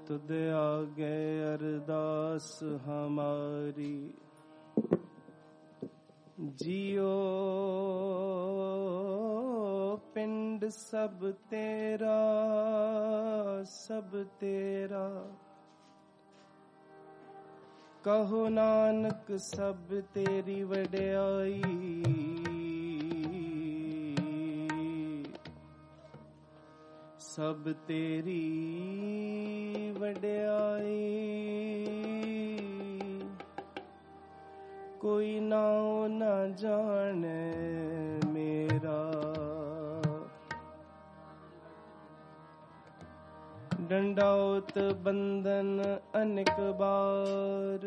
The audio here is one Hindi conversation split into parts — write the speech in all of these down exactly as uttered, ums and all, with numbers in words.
तुद आगे अरदास हमारी। जियो पिंड सब तेरा सब तेरा, कहो नानक सब तेरी वड्याई। सब तेरी वड्याई, कोई नाओ न जाने मेरा। डंडाओत बंधन अनेक बार,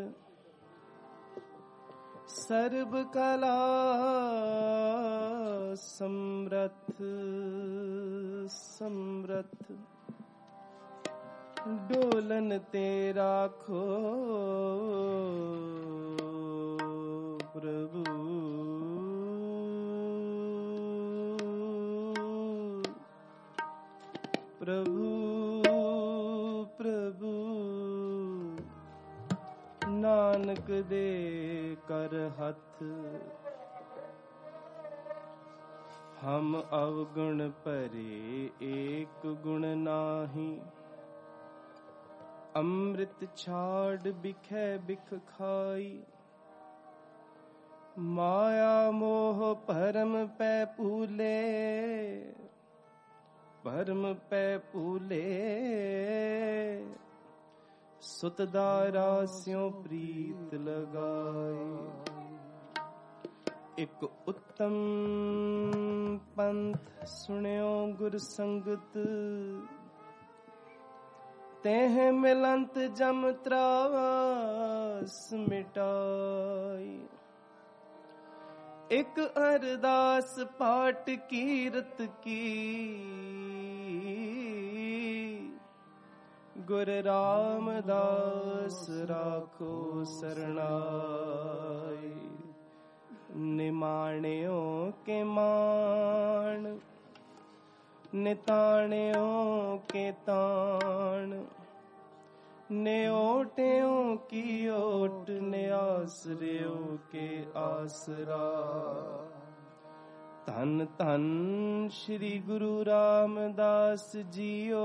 सर्व कला समरथ समरथ। डोलन तेरा खो प्रभु, प्रभु प्रभु। नानक दे कर हथ, हम अवगुण परे एक गुण नाही। अमृत छाड़ बिखे बिख खाई, माया मोह भरम पै पूले भरम पै पूले। सुतदारा स्यों प्रीत लगाए, एक उत्तम पंथ सुन्यो गुर संगत। तेह मिलंत जम त्रास मिटाई, एक अरदास पाठ कीरत की। गुर रामदास राखो सरणाई। निमाण्यो के मान, निताण्यो के ताण। न्योट्यो की ओट, न्यासर्यो के आसरा। धन धन श्री गुरु रामदास जियो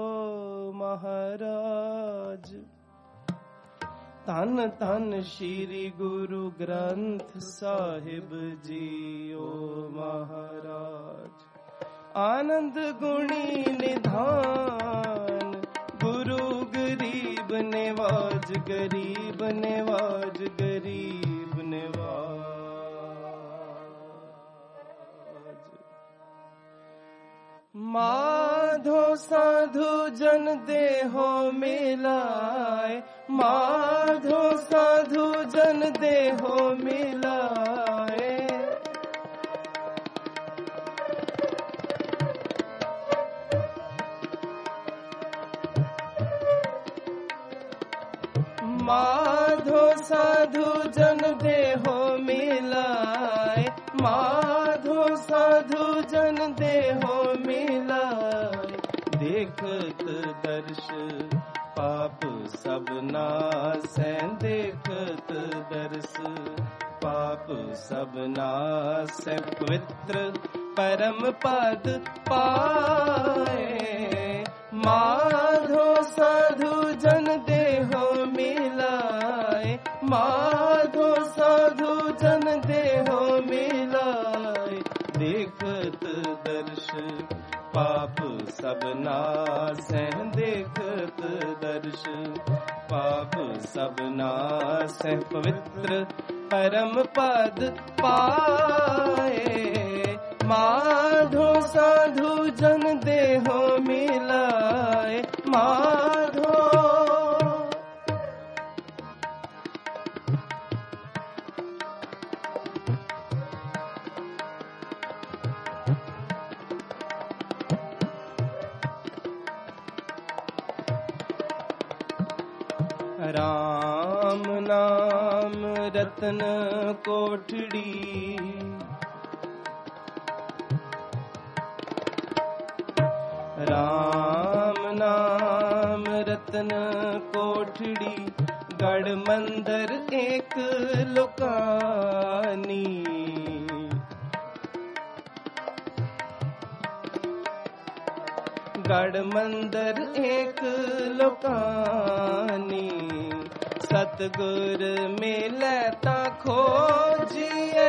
महाराज। धन धन श्री गुरु ग्रंथ साहिब जियो महाराज। आनंद गुणी निधान, गुरु गरीब नेवाज गरीब नेवाज गरीब नेवाज। माधो साधु जन देहो मिलाए, माधो साधु जन देहो मिलाए। माधो साधु जन देहो मिलाए, माधो साधु जन देहो मिलाए। देखत दर्श पाप सब नासै, देखत दर्श पाप सब नासै। पवित्र परम पद पाए, माधो साधु जन देहो मिलाए। माधो साधु जन देहो मिलाए। देखत दर्श पाप सब नासै, देखत दर्श पाप सब नासै। पवित्र परम पद पाए, माधो साधु जन देहो मिलाए। माधो राम नाम रतन कोठड़ी, राम नाम रत्न कोठड़ी गढ़ मंदिर एक लुकानी। गढ़ मंदिर एक लुकानी सतगुर मिलै ता खोजिए।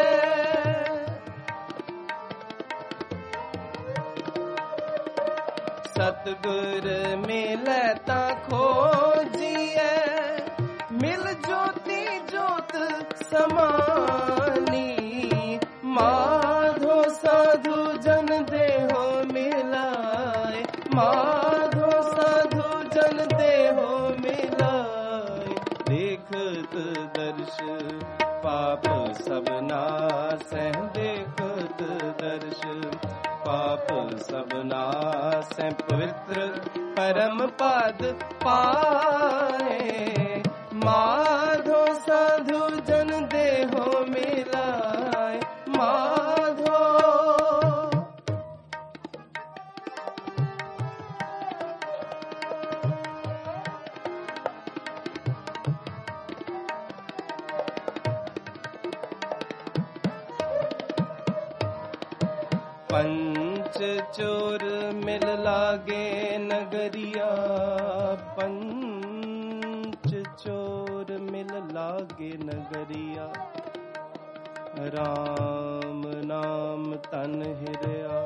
सतगुर मिलै ता खोजिए मिल ज्योति ज्योत समानी। माधो साधु जन देहो मिलाए माधो साधु जन देहो मिलाए। देखत दर्श पाप सब नासै देखत दर्श पाप सब नासै पवित्र परम पद पाए। माधो साधु जन देहो मिलाए माधो। पंच चोर मिल लागे नगरिया पंच चोर मिल लागे नगरिया। राम नाम तन हिरया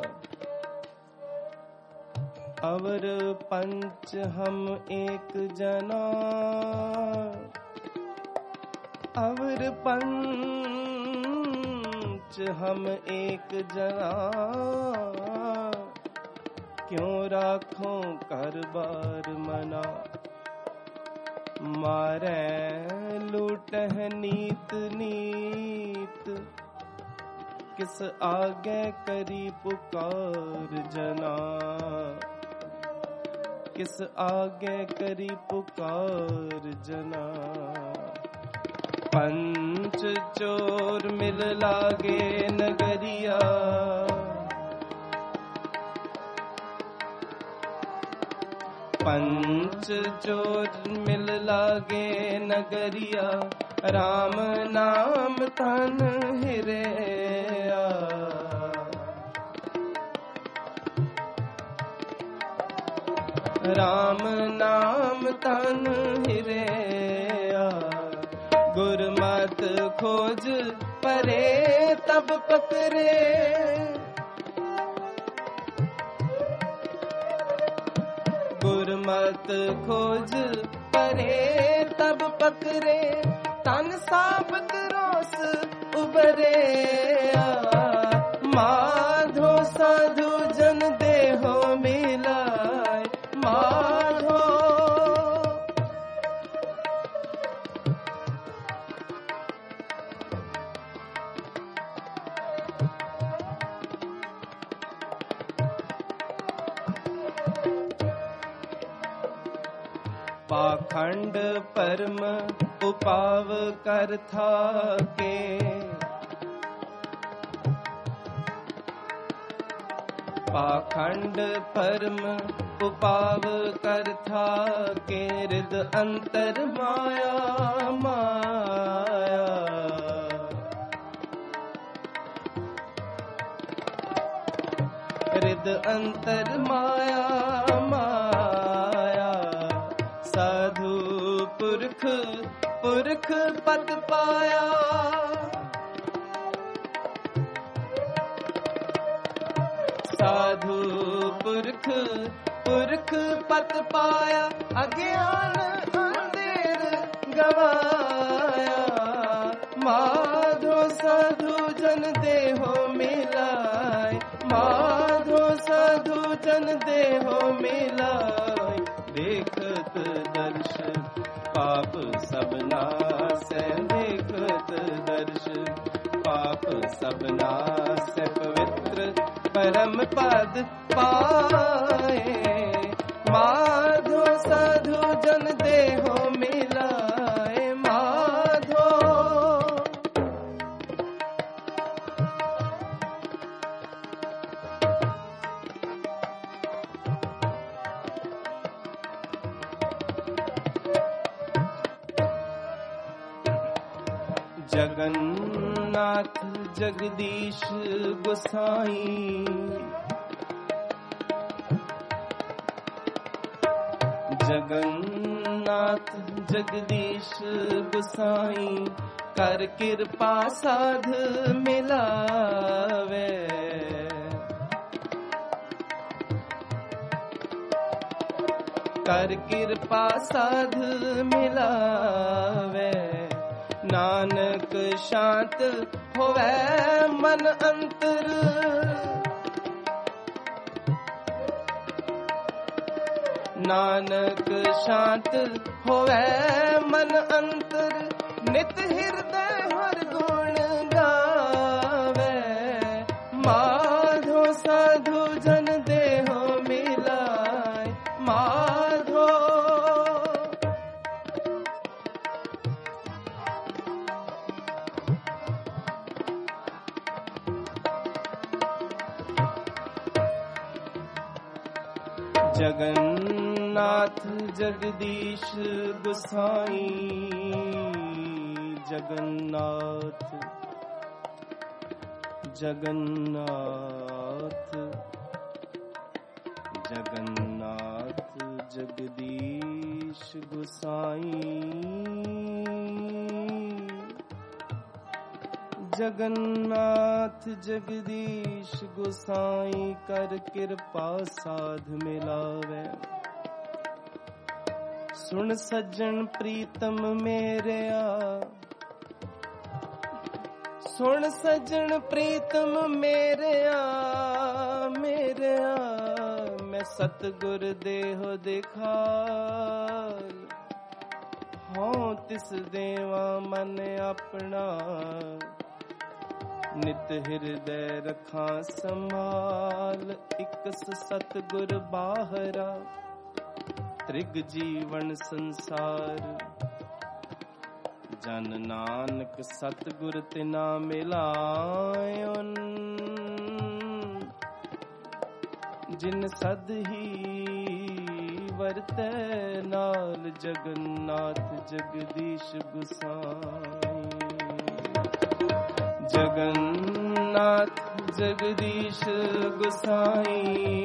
अवर पंच हम एक जना। अवर पंच हम एक जना क्यों राखो कर बार मना। मारे लूटह नीत नीत किस आगे करी पुकार जना। किस आगे करी पुकार जना। पंच चोर मिल लागे नगरिया पंच चोर मिल लागे नगरिया। राम नाम तन हिरया राम नाम तन हिरया। गुरमत खोज परे तब पकरे। गुरमत खोज परे तब पकरे। तन साबत रोस उबरे। माधो साधु जन देहो मिलाए माधो। पाखंड परम उपाव कर थाके। पाखंड परम उपाव कर थाके। हृद अंतर माया माया। हृद अंतर माया माया। साधु पुरख पुरख पद पाया। साधु पुरख पुरख पद पाया। अज्ञान अंधेर गवाया। माधो साधु जन देहो मिलाए माधो साधु जन देहो मिलाए। देखत दर्श पाप सब नासै देखत दर्श पाप सब नासै पवित्र परम पद पाए। माधो साधु जन देहो मिलाए माधो। जगन्नाथ जगदीश गोसाई, जगन्नाथ जगदीश गोसाई, कर कृपा साध मिलावे। कर कृपा साध मिलावे, नानक शांत होवे मन अंतर। नानक शांत होवे मन अंतर, नित हृदय हर गुण गावे। माधो साधु जन देहो मिलाए, माधो जगन्नाथ जगदीश गोसाई, जगन्नाथ जगन्नाथ जगन्नाथ जगदीश गोसाई, जगन्नाथ जगदीश गोसाई, कर कृपा साध मिलावे। सुन सज्जन प्रीतम मेरेया, सुन सज्जन प्रीतम मेरेया, मेरेया मैं सतगुर देहो दिखाल। हों तिस देवा मन अपना, नित हृदय रखा संभाल। इकस सतगुर बाहरा, त्रिग जीवन संसार। जन नानक सतगुर तिना मिलायोन, जिन सद ही वरतै नाल। जगन्नाथ जगदीश गोसाई, जगन्नाथ जगदीश गोसाई,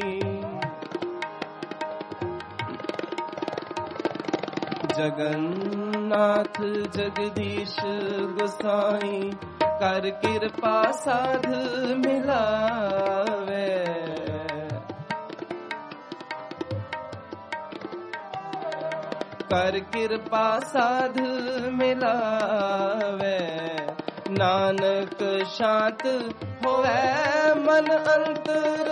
जगन्नाथ जगदीश गोसाई, कर कृपा साध मिलावे। कर कृपा साध मिलावे, नानक शांत होवे मन अंतर।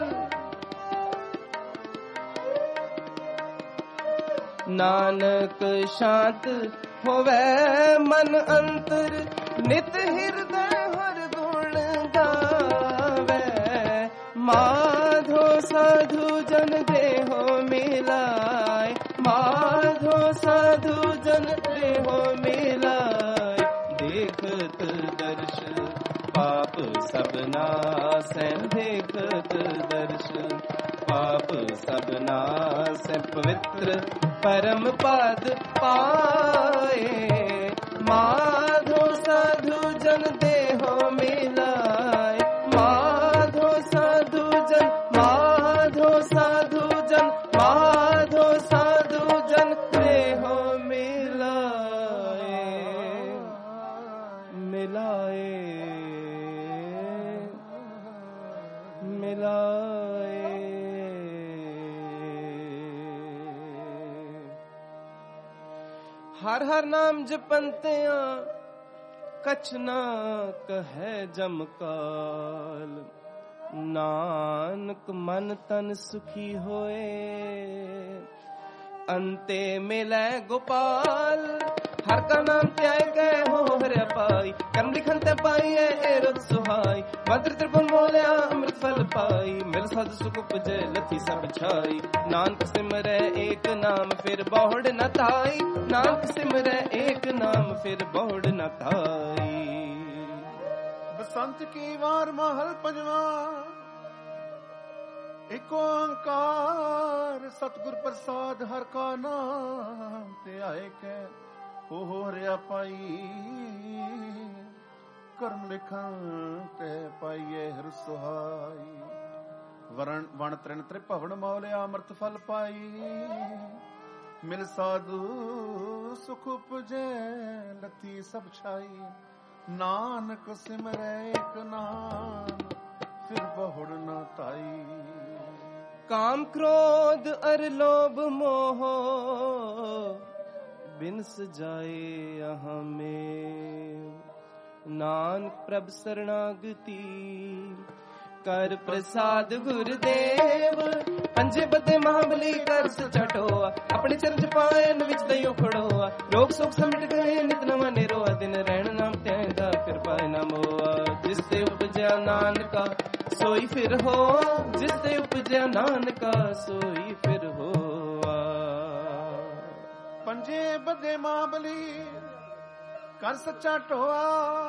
नानक शांत होवे मन अंतर, नित हृदय हर गुण गावे। माधो साधु जन देहो मिलाए, माधो साधु जन देहो मिलाए। देखत दर्श पाप सब नासै, देखत दर्श पाप सब नासै। पवित्र परम पद पाए, माधो साधु जन देहो मिलाए। माधो साधु जन, माधो साधु जन, माधो साधु जन देहो मिलाए। मिलाए मिलाए। हर हर नाम जपंतियां, कछ ना कहे जमकाल। नानक मन तन सुखी होए, अंते मिले गोपाल। हर का नाम त्याय गए हो हरे पाई, कर्म लिखन ते पाई है एरत सुहाई। मंत्र त्रिपुन बोलिया अमृत फल पाई, मिल सद सुख उपजे लथी सब छाई। नानक सिमरे एक नाम फिर बहुड़ न ताई, नानक सिमरे एक नाम फिर बहुड़ न ताई। बसंत की वार महल पंजवा, एक ओंकार सतगुर प्रसाद। हर का नाम ते आए के ਹੋ ਹਰਿਆ ਪਾਈ ਕਰਮ ਲਿਖਾਂ ਤੇ ਪਾਈਏ ਹਰ ਸੁਹਾਈ ਵਰਣ ਵਣ ਤ੍ਰਿਣ ਤ੍ਰਿਭਵਨ ਮੌਲਿਆ ਅੰਮ੍ਰਿਤ ਫਲ ਪਾਈ ਮਿਲ ਸਾਧੂ ਸੁਖ ਉਪਜੈ ਲਤੀ ਸਭ ਛਾਈ ਨਾਨਕ ਸਿਮਰੈ ਇਕ ਨਾਮ ਫਿਰ ਬਹੁੜ ਨਾ ਤਾਈ काम क्रोध अर लोभ मोह बिनस जाए यहाँ में नानक प्रभ शरणागति कर प्रसाद गुरुदेव पंजे बदे महाबली कर सचटोआ अपने चरण पायन विच दयो खड़ोआ रोग शोक समिट गए नित नवा निरोआ दिन रहन नाम त्यागा फिर पाए ना मोआ जिससे उपजया नानका सोई फिर हो जिससे उपजया नानका सोई फिर हो पंजे बदे महाबली कर सच्चा टोआ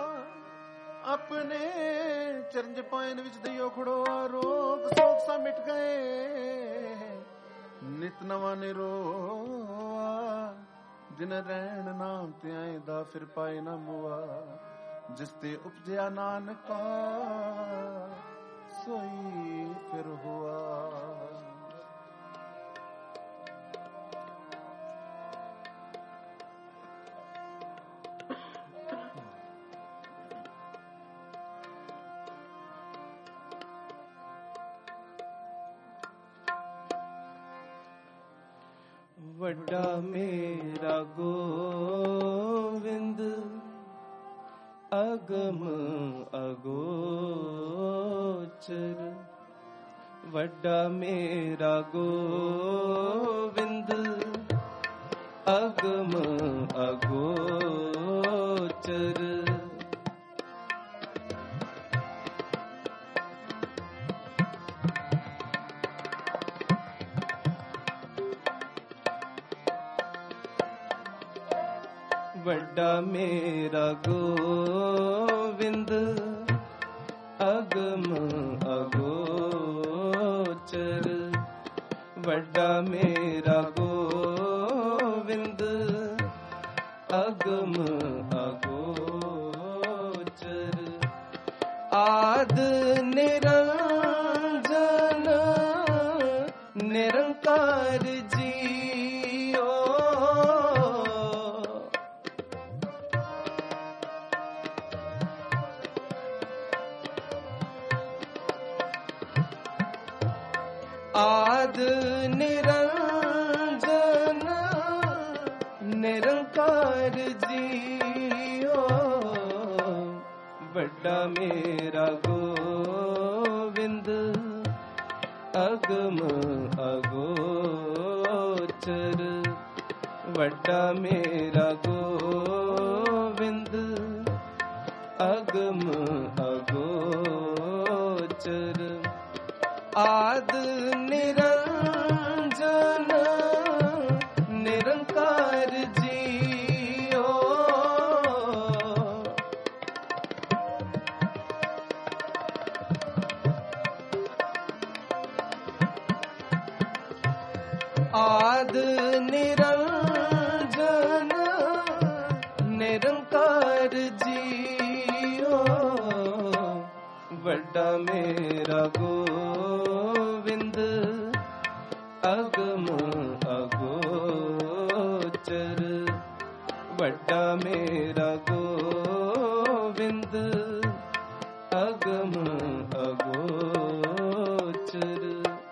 अपने चरण पायन विच दइयो खड़ोआ रोग शोक सा मिट गए नित नवा निरोआ दिन रहन नाम त्याए दा फिर पाए ना मुआ जिसते उपजया नानका सोई फिर हुआ वड्डा मेरा गोविंद अगम अगोचर वड्डा मेरा गोविंद अगम अगोचर वड्डा मेरा गोविंद अगम अगोचर वड्डा मेरा गोविंद अगम अगोचर आद निरंजन निरंकार जियो आद निरंजन निरंकार जियो वड्डा मेरा गोविंद अगम अगोचर वड्डा मेरा गोविंद अगम अगोचर आद निरंजन निरंकार जियो आद निरंजन निरंकार जियो वड्डा मेरा गोविंद अगम अगोचर वड्डा मेरा गोविंद अगम अगोचर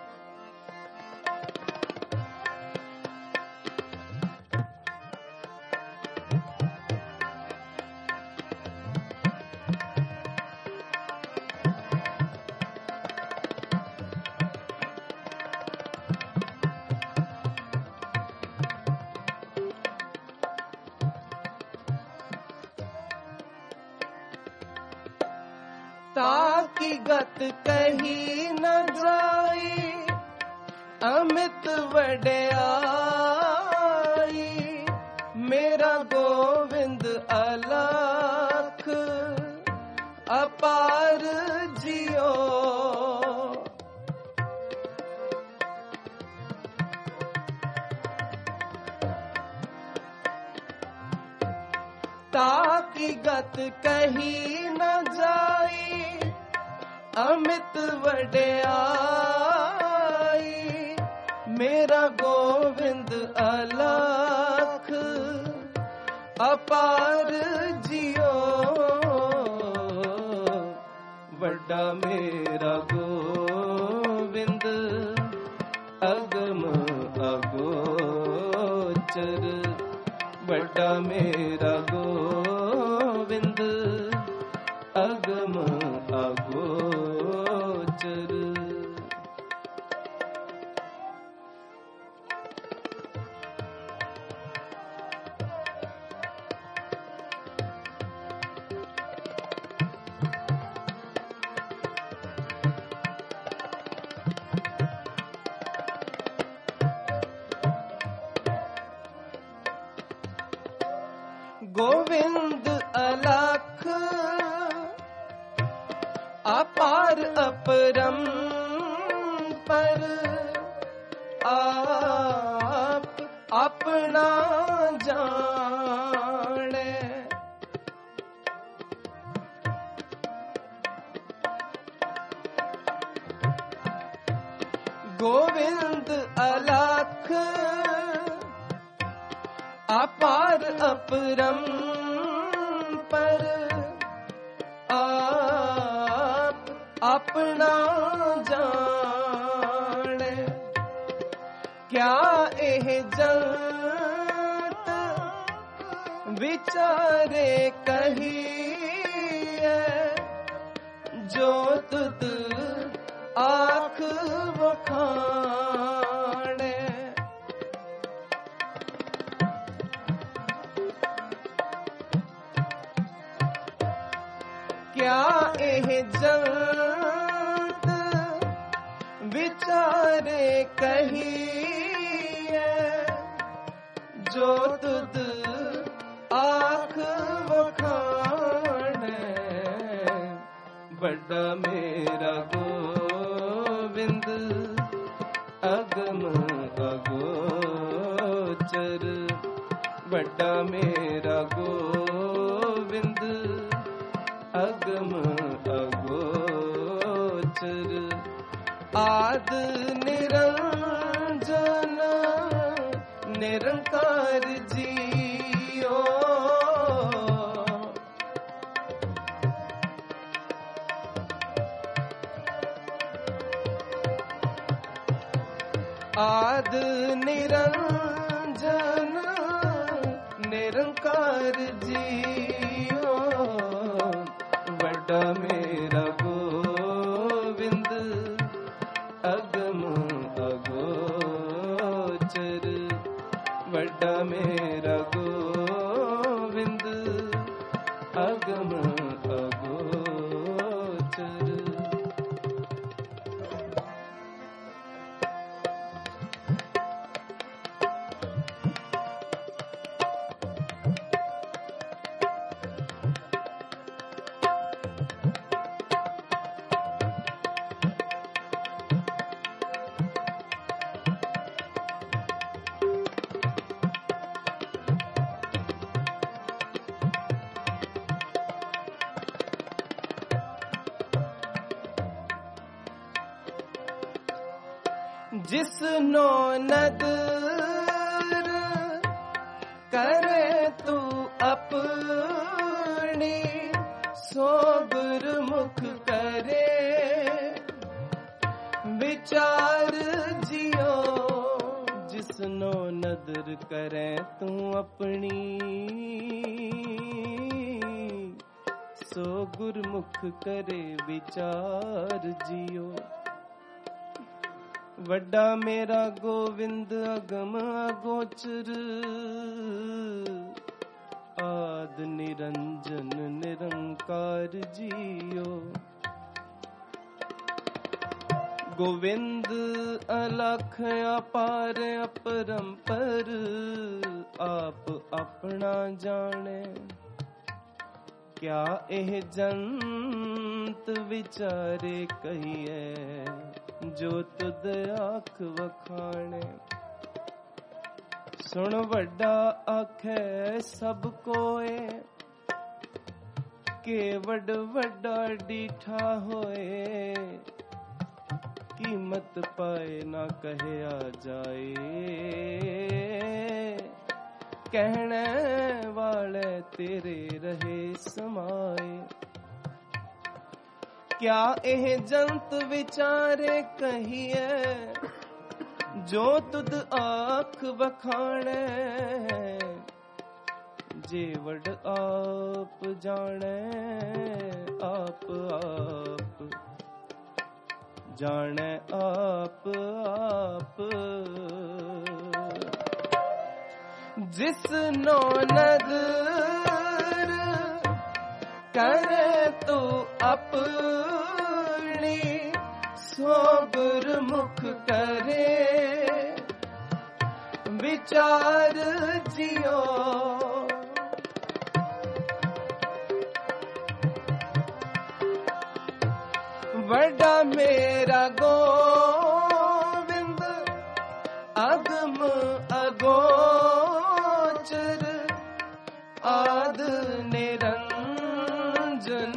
ताकि गत कही न जाई अमित वड्याई मेरा गोविंद अलख अपार जियो ताकी गत कही न जाई, अमित वड्याई। मेरा गोविंद अलख अपार जियो, वड्डा मेरा गोविंद अगम अगोचर। वड्डा मेरा गोविंद अगम अगोचर। गोविंद अलख अपार अपरम पर, आप अपना जाने। गोविंद अलख अपार अपरम पर, आप अपना जाने। क्या एह जंत विचारे कहिए, जो तुद आँख वखाणे। क्या एह जंत विचारे कहिए, जो तुद आँख वखाणे। बड़ा मेरा गोविंद अगम अगोचर। बड़ा मेरा गोविंद अगम अगोचर। आद निरंजन निरंकार जियो, आद निरंजन निरंकार जियो। वड्डा मेरा गोविंद अगम अगोचर। वड्डा मेरा गोविंद अगम अगोचर। जिसनो नदर करे तू अपनी, सो गुरमुख करे विचार जियो। जिसनो नदर करे तू अपनी, सो गुरमुख करे विचार जियो। वड्डा मेरा गोविंद अगम अगोचर। आद निरंजन निरंकार जियो। गोविंद अलख अपार अपरंपर, आप अपना जाने। क्या एह जंत विचारे कहिए, जो तुद आँख वखाणे। सुन वड्डा आखे सब कोए, के वड वड्डा डीठा होए कीमत पाए ना कहे आ जाए कहने वाले तेरे रहे समाए क्या एह जंत विचारे कहिए जो तुद आँख बखाने जेवड़ आप जाने आप आप जाने आप आप जिस नो नजर करे तू अपनी सोबर मुख करे विचार जियो वड्डा मेरा गोविंद अगम अगोचर आद निरंजन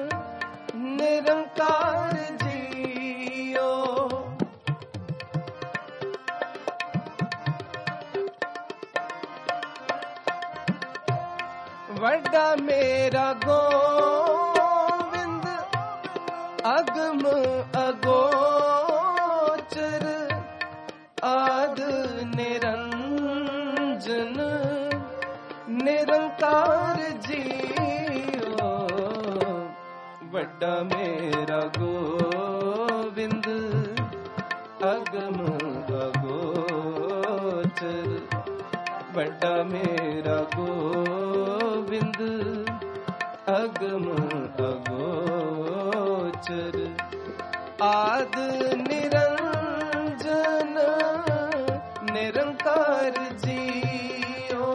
निरंकार जियो वड्डा मेरा गोविंद अगम अगोचर आद निरंजन निरंकार जियो वड्डा मेरा गोविंद अगम अगोचर वड्डा मेरा गोविंद अगम अगोचर आद निरंजन निरंकार जियो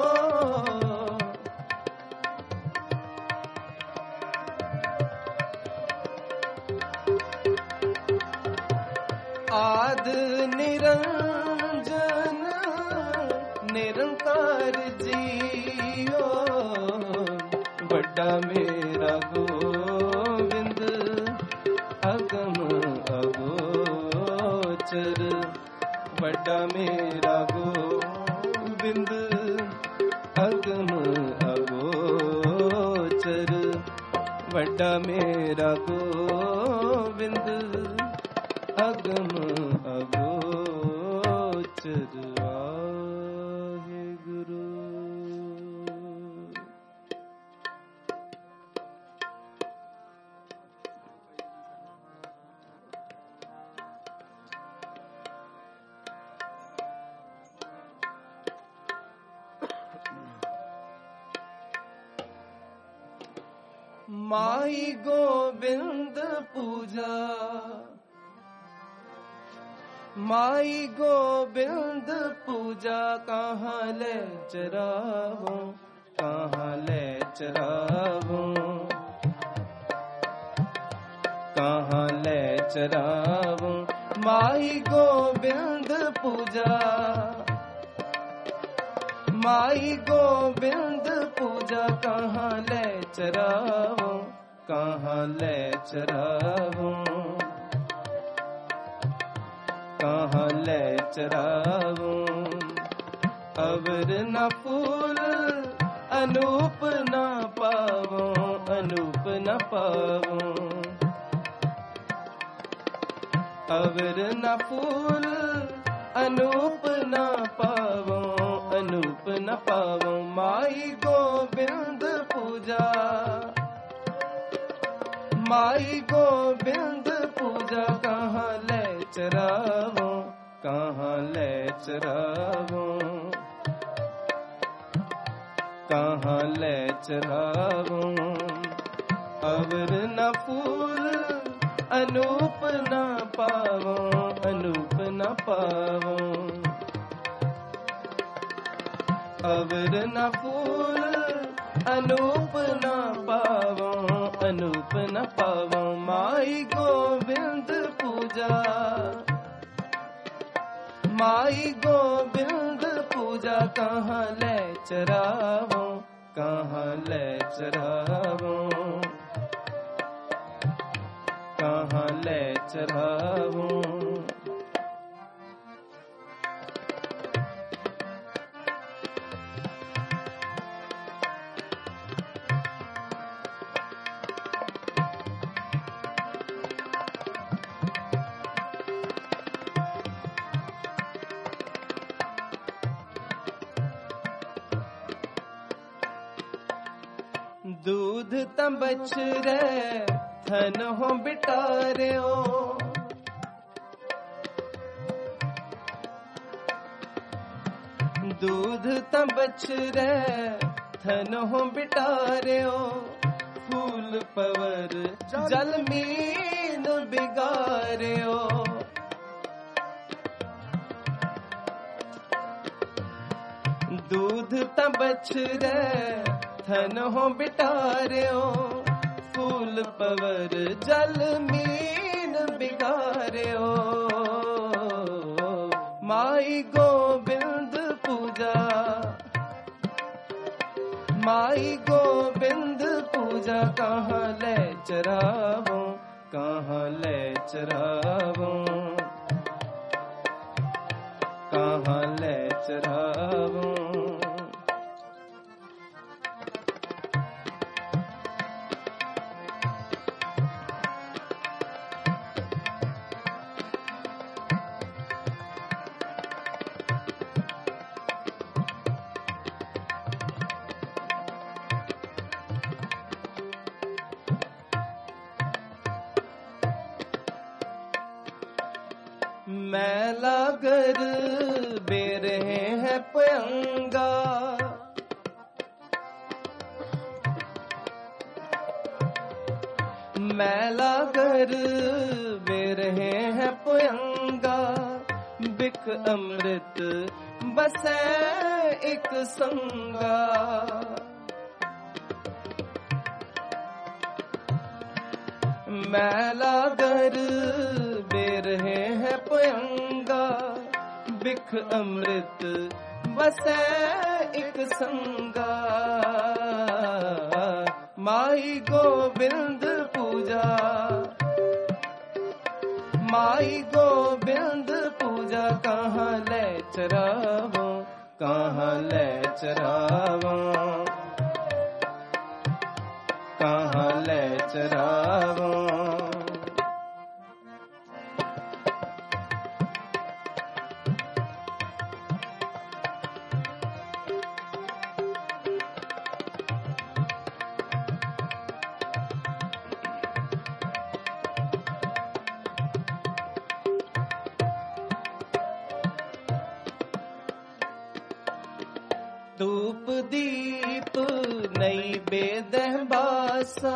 आद निरंजन निरंकार जियो वड्डा मेरा गोविंद अगम अगोचर वड्डा मेरा गोविंद अगम अगोचर वड्डा मेरा गोविंद अगम अगोचर आहे गुरु माई गोविंद पूजा माई गोविंद पूजा कहाँ ले चरावो कहाँ ले चरावो कहाँ ले चरावो माई गोविंद पूजा माई गोविंद पूजा कहाँ ले चरावो कहाँ ले चरावो कहाँ ले चरावो अवर न फूल अनूप न पावो अनूप न पावो अवर न फूल अनूप न पावो अनूप न पावो माई गोविंद पूजा माई गोविंद पूजा कहाँ ले चरावो कहाँ ले चरावो कहाँ ले चरावो अवर न फूल अनूप न पावो अनूप न पावो अवर न फूल अनूप न पावो अनूप न पावो माई गोविंद पूजा माई गोविंद पूजा कहाँ ले चरावो कहाँ ले चरावूं, कहाँ ले चरावूं। दूध तम बछरे थन हो बिटारियो, दूध तम बछरे थन हो बिटारियो, फूल पवर जल मीन बिगारियो। दूध तम बछरे थन हो बिटारियो, फूल पवर जल मीन बिगारियो। माई गोबिंद पूजा, माई गोबिंद पूजा, कहाँ ले चरावूं, कहाँ ले चरावूं, कहाँ ले चरावूं। मैला घर बेरहे है पयंगा, मैला घर बेरहे है पयंगा, बिक अमृत बसे एक संगा। मैला घर बेरहे है पयंगा, बिख अमृत बसे एक संगा। माई गोबिंद पूजा, माई गोबिंद पूजा, कहाँ ले चरावूं, कहाँ ले चरावूं, कहाँ ले चरावूं। धूप दीप नई बेदह बासा,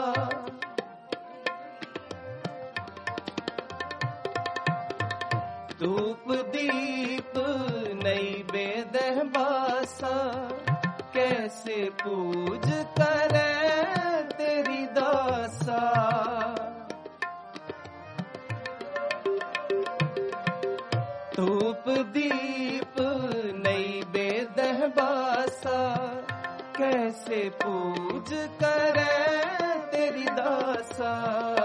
धूप दीप नई बेदह बासा, कैसे पूज करे तेरी दासा। धूप दीप नई बेदह बासा, कैसे पूज करे तेरी दासा।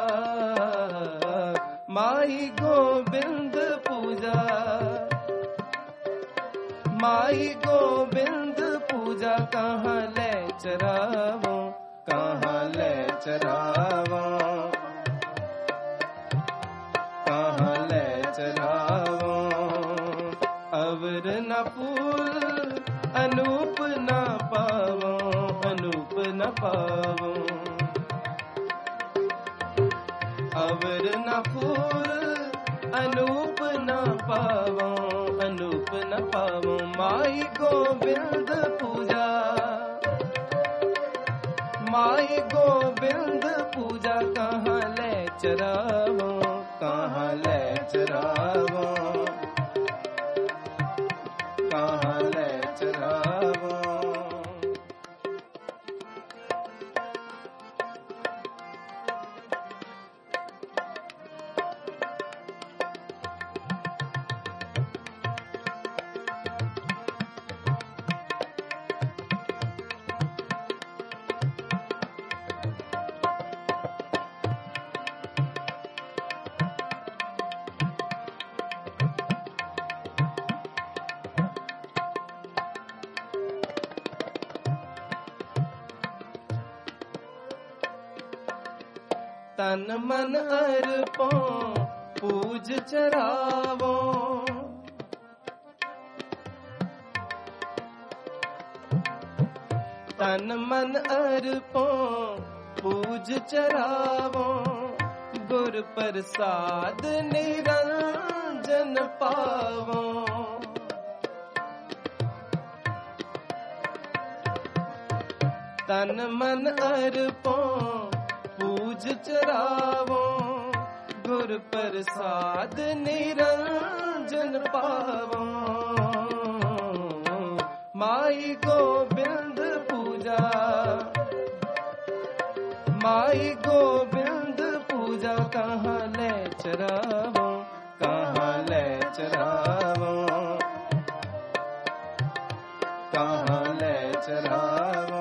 माई गोबिंद पूजा, माई गोबिंद पूजा, कहाँ ले चरावूं, कहाँ ले चरावूं, कहाँ ले चरावूं। अवर न फूल अनूप न पावूं, अनूप न पावूं। अवर न फूल अनूप न पावूं, अनूप न पावूं। माई गोबिंद पूजा, माई गोबिंद पूजा, कहाँ ले चरावूं, कहाँ ले चरावूं, कहाँ ले चरावूं। तन मन अर्पों पूज चरावो, तन मन अर्पों पूज चरावो, गुर प्रसाद निरंजन पावो। तन मन अर्पों पूज चरावो, गुर प्रसाद निरंजन पावो। माई गोबिंद पूजा, माई गोबिंद पूजा, कहाँ ले चरावो, कहाँ ले चरावो, कहाँ ले चरावो।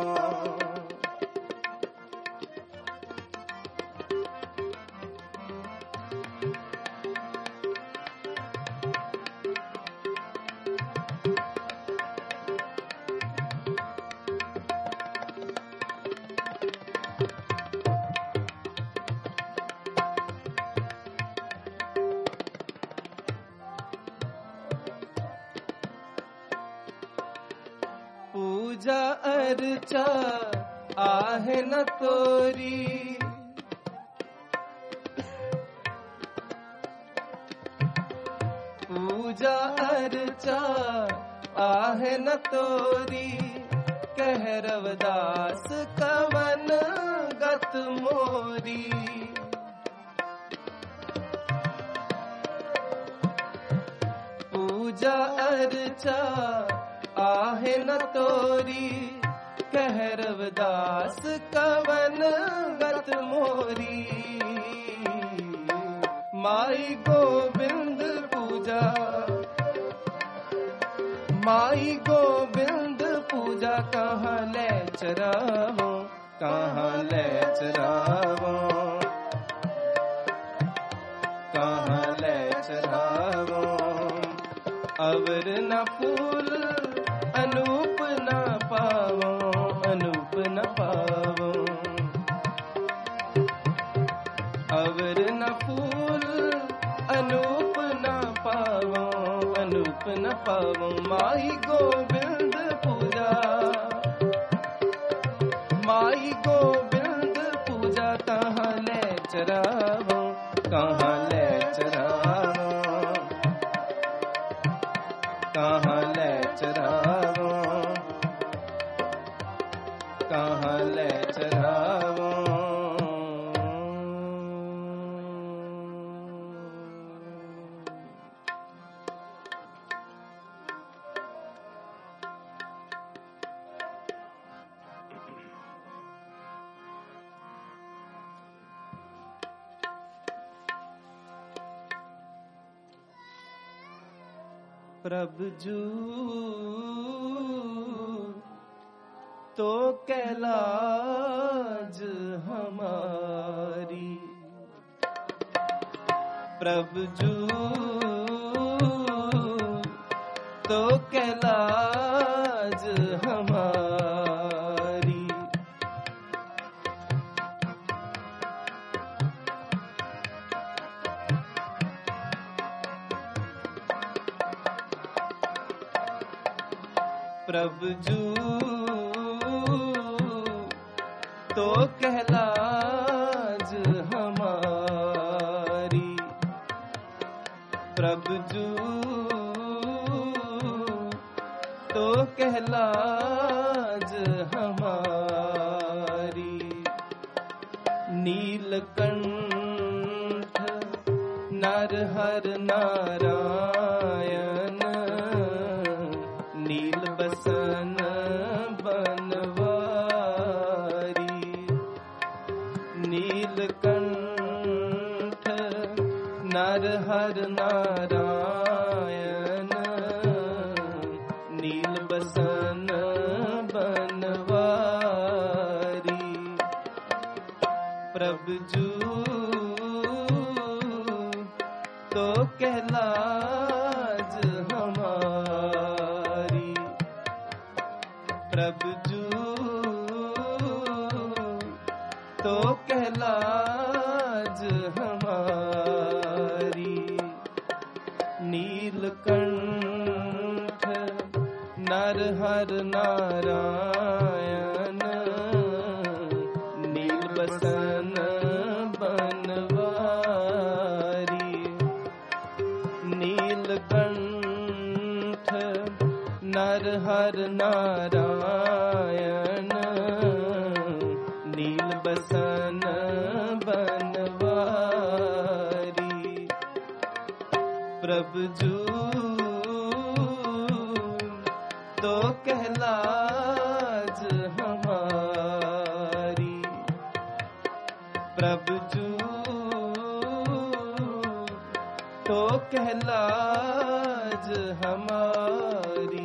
पूजा अर्चा आहे न तोरी, पूजा अर्चा आहे न तोरी, कह रवदास कवन गत मोरी। पूजा अर्चा आहे न तोरी, कह रवदास कवन गत मोरी। माई गोबिंद पूजा, माई गोबिंद पूजा, कहाँ ले चरावो, कहाँ ले चरावो, कहाँ ले चरावो। अवर न फूल अनूप न पावो, अनूप न पावो। अवर न फूल अनूप न पावो, अनूप न पावो। माई गोबिंद पूजा, माई गोबिंद पूजा, कहाँ ले चरावो, कहाँ ले चरावो, कहाँ ले चरावो, कहाँ ले चरावो। प्रभु जू तो कैलाज हमारी, प्रभु जू तो कैलाज हमारी। प्रभु जू तो कहलाज हमारी, प्रभु जू तो कहलाज हमारी। नीलकंठ नरहर नारायण, नील बसन बनवारी। नीलकंठ नरहर नारायण, नील बसन बनवारी। प्रभु जू तो कहलाज हमारी, प्रभु जू तो कहलाज नर हर नारायण नील बसन बनवारी नीलकंठ नर हर नारायण नील बसन बनवारी प्रभु जू तो कहलाज हमारी प्रभु जू तो कहलाज हमारी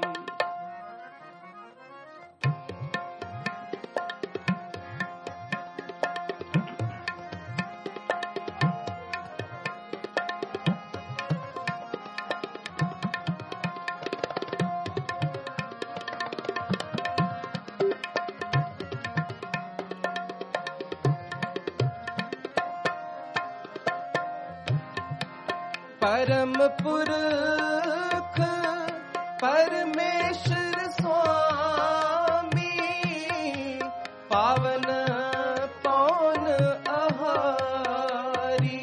परम पुरख परमेश्वर स्वामी पावन पौन आहारी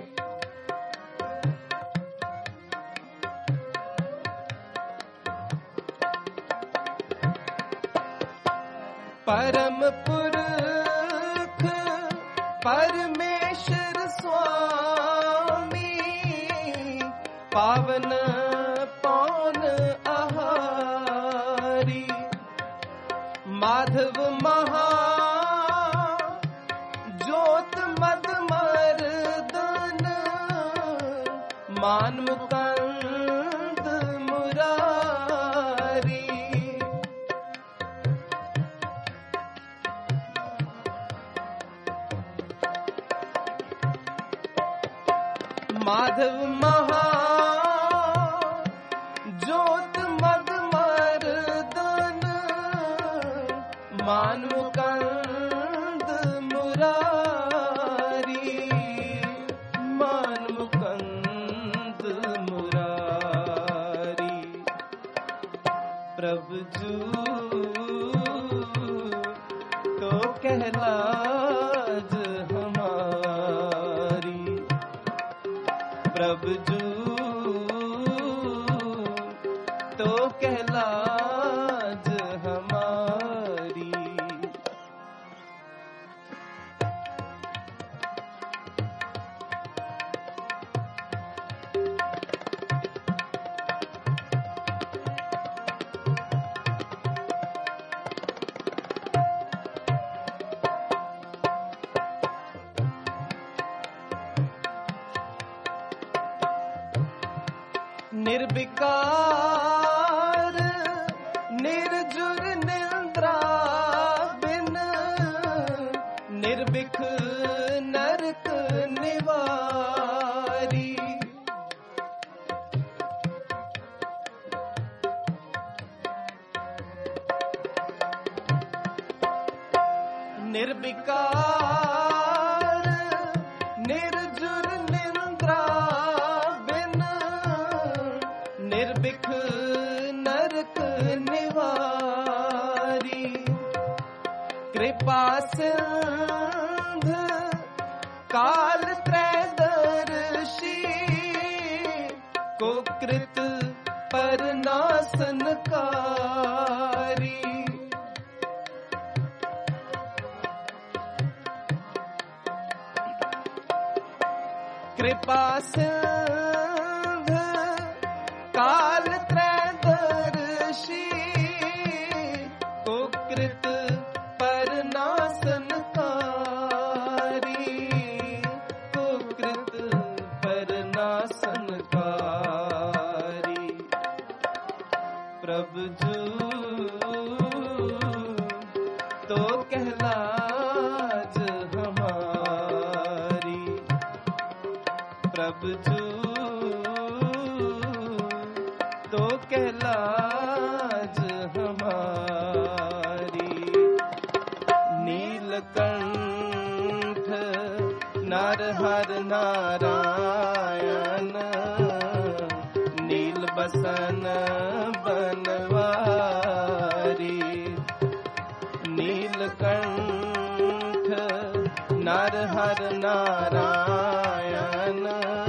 परम पुरख परमेश्वर स्वामी पावन पौन आहारी माधव महा ज्योत मद मर्दन मान मुकंद मुरारी माधव महा ज्योत मद मर्दन मान मुकंद मुरारी मान मुकंद मुरारी प्रभु जू तो कहलाज हमारी प्रभु जू तो कहलाज हमारी निर्विकार निर्जुर निंद्रा बिन निर्विख नरक निवारी निर्विकार निर्जुर निंद्रा बिन निर्विख नरक निवारी कृपा सिंध काल त्रैदर्शी को कृत परनासनकारी कृपा सिंध काल त्रैदर्शी को कृत परनासनकारी को कृत परनासनकारी प्रभु जू तो कहलाज हमारी प्रभु जू तो कहलाज हमारी नीलकंठ नर हर नारायण नील बसन बनवारी। नीलकंठ नरहर नारायण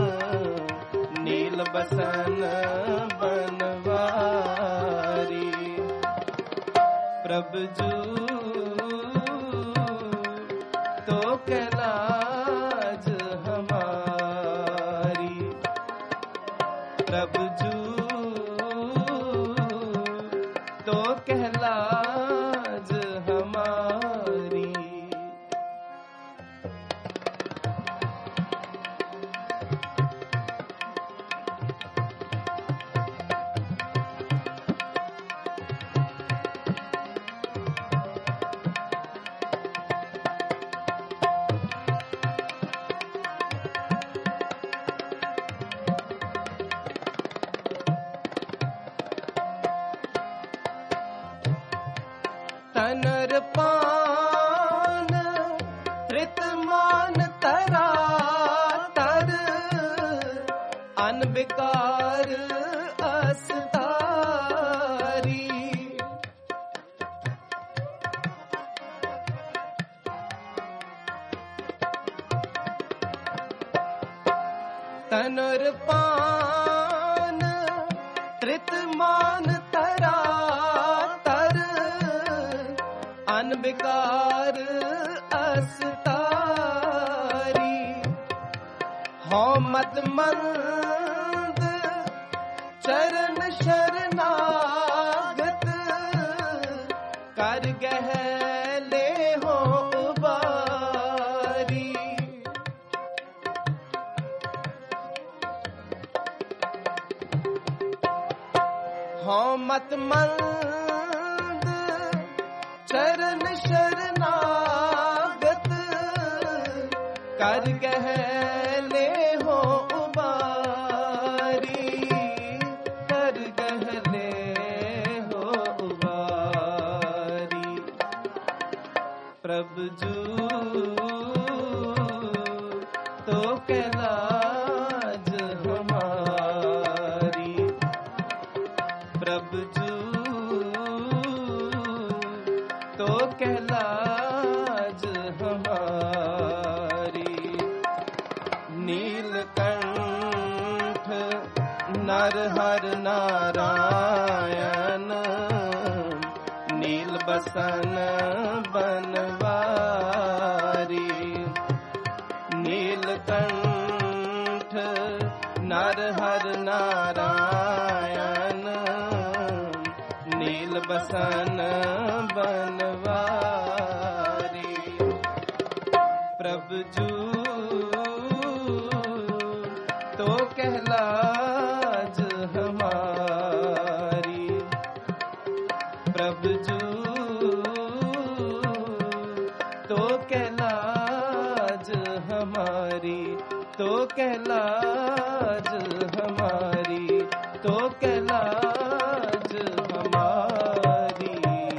नील बसन बनवारी। प्रभु जू तो कैलाज हमारी। प्रभु जू तो कहलाज हमारी। तनर पान ऋतमान तरा तर अनबिकार अस्तारी। तनर पान ऋतमान तरा अनबिकार अस्तारी। हो मत मंद चरण शरणागत कर गहले हो उबारी। हो मत मंद चरण शरणागत कर गहले हो उबारी। कर गहले हो उबारी। प्रभु जू तो कैलाज हमारी। प्रभु जू तो कहलाज हमारी। नीलकंठ नरहर नारायण नील बसन बनवारी। नीलकंठ नरहर नारायण नील बसन बनवारी। प्रभु जू तो कहलाज हमारी। प्रभु जू तो कहलाज हमारी। तो कहलाज हमारी। तो कहलाज हमारी।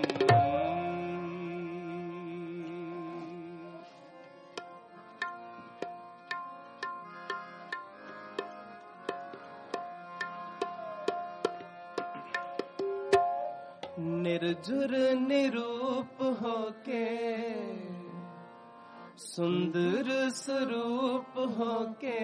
निर्जुर निरूप होके सुंदर स्वरूप होके।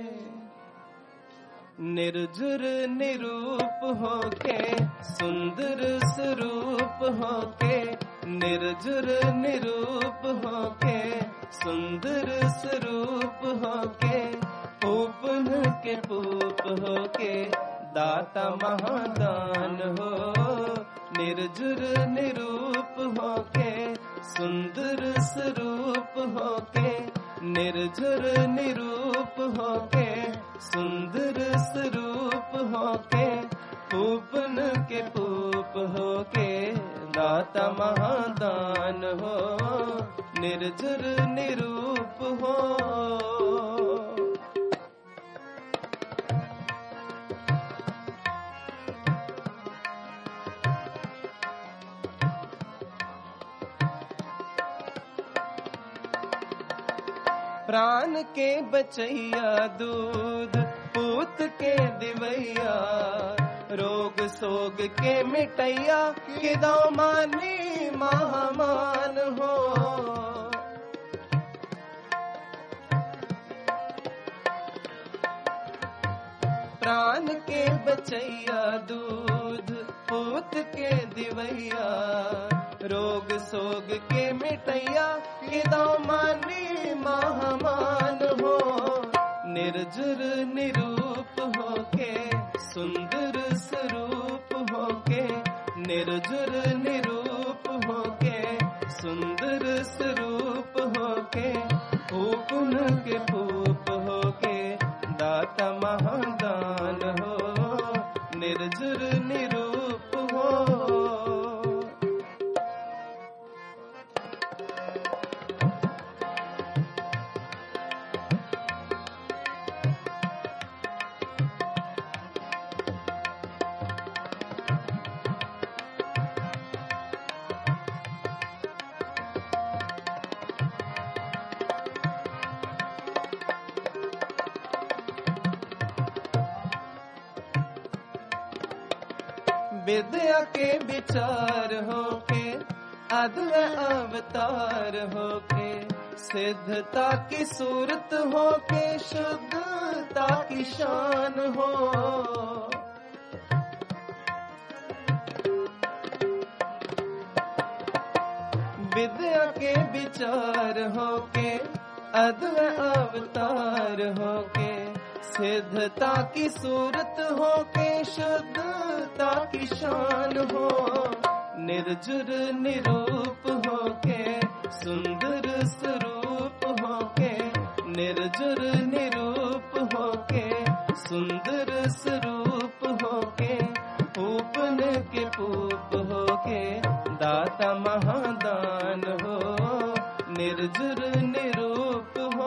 निर्जुर निरूप होके सुंदर स्वरूप होके। निर्जुर निरूप होके सुंदर स्वरूप होके। पूपन के पूप होके दाता महादान हो। निर्जुर निरूप होके सुंदर स्वरूप होके। निर्जुर निरूप होके सुंदर स्वरूप होके। पूपन के पूप होके दाता महादान हो। निर्जुर निरूप हो। प्राण के बचैया दूध पूत के दिवैया। रोग सोग के मिटैया किदो मानी महामान हो। प्राण के बचैया दूध पूत के दिवैया, रोग सोग के मिटैया किदो मानी महामान हो। निर्जुर निरूप होके सुंदर स्वरूप होके, निर्जुर निरूप होके सुंदर स्वरूप होके, पूपुन के पूप होके दाता महादान हो। निर्जुर निरूप हो। विद्या के विचार होके अद्वैत अवतार होके, सिद्धता की सूरत होके शुद्धता की शान हो। विद्या के विचार होके अद्वैत अवतार होके, सिद्धता की सूरत होके शुद्धता की शान हो। निर्जुर निरूप होके सुंदर स्वरूप होके, निर्जुर निरूप होके सुंदर स्वरूप होके, पूपन के पूप होके दाता महादान हो। निर्जुर निरूप हो।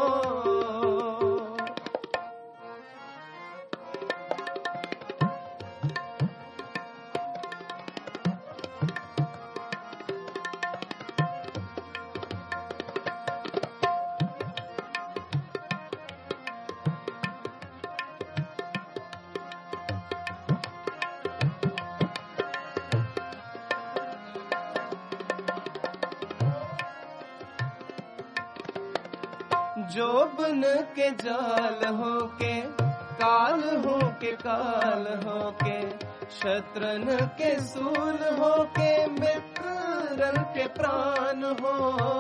जोबन के जाल होके काल होके काल होके, शत्रन के सूल होके मित्रन के प्राण हो।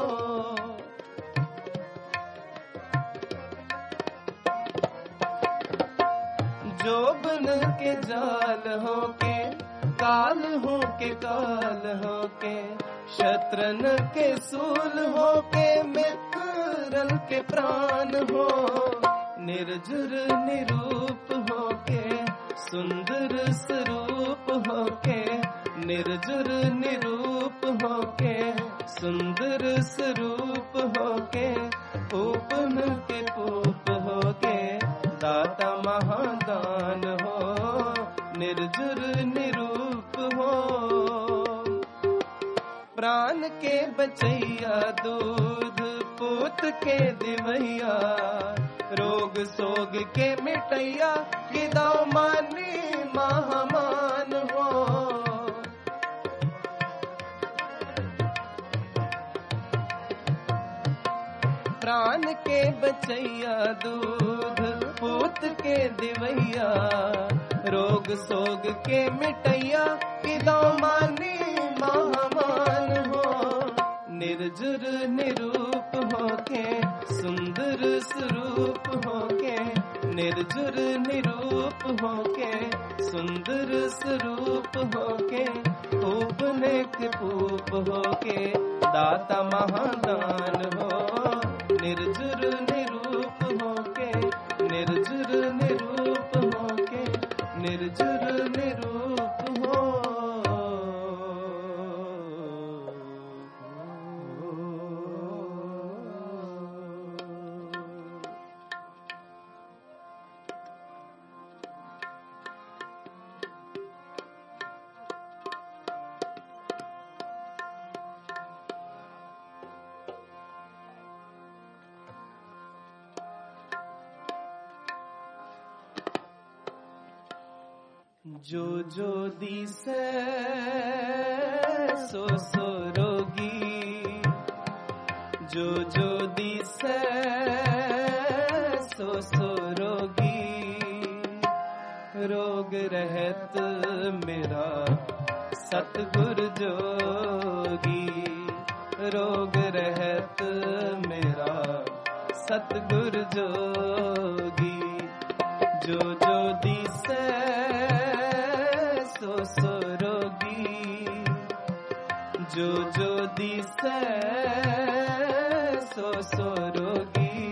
जोबन के जाल होके काल होके काल होके, शत्रन के सूल होके मित्रन के प्राण हो। निर्जुर निरूप होके सुंदर स्वरूप होके, निर्जुर निरूप होके सुंदर स्वरूप होके, पूपन के पूप होके दाता महादान हो। निर्जुर निरूप हो। प्राण के बचैया दूध पूत के दिवैया, रोग सोग के मिटैया किदो मानी महामान हो। प्राण के बचैया दूध पूत के दिवैया, रोग सोग के मिटैया किदो मानी महामान हो। निर्जुर निरूप होके सुंदर स्वरूप होके, निर्जुर निरूप होके सुंदर स्वरूप होके, पूपन के पूप होके दाता महादान हो। निर्जुर निरूप होके निर्जुर निरूप होके निर्जुर निरूप हो। जो जो दिसे सो सो रोगी, जो जो दिसे सो सो रोगी, रोग रहत मेरा सतगुर जोगी, रोग रहत मेरा सतगुर जोगी। जो जो दिसे सो सो रोगी, जो जो दिसे सो सो रोगी,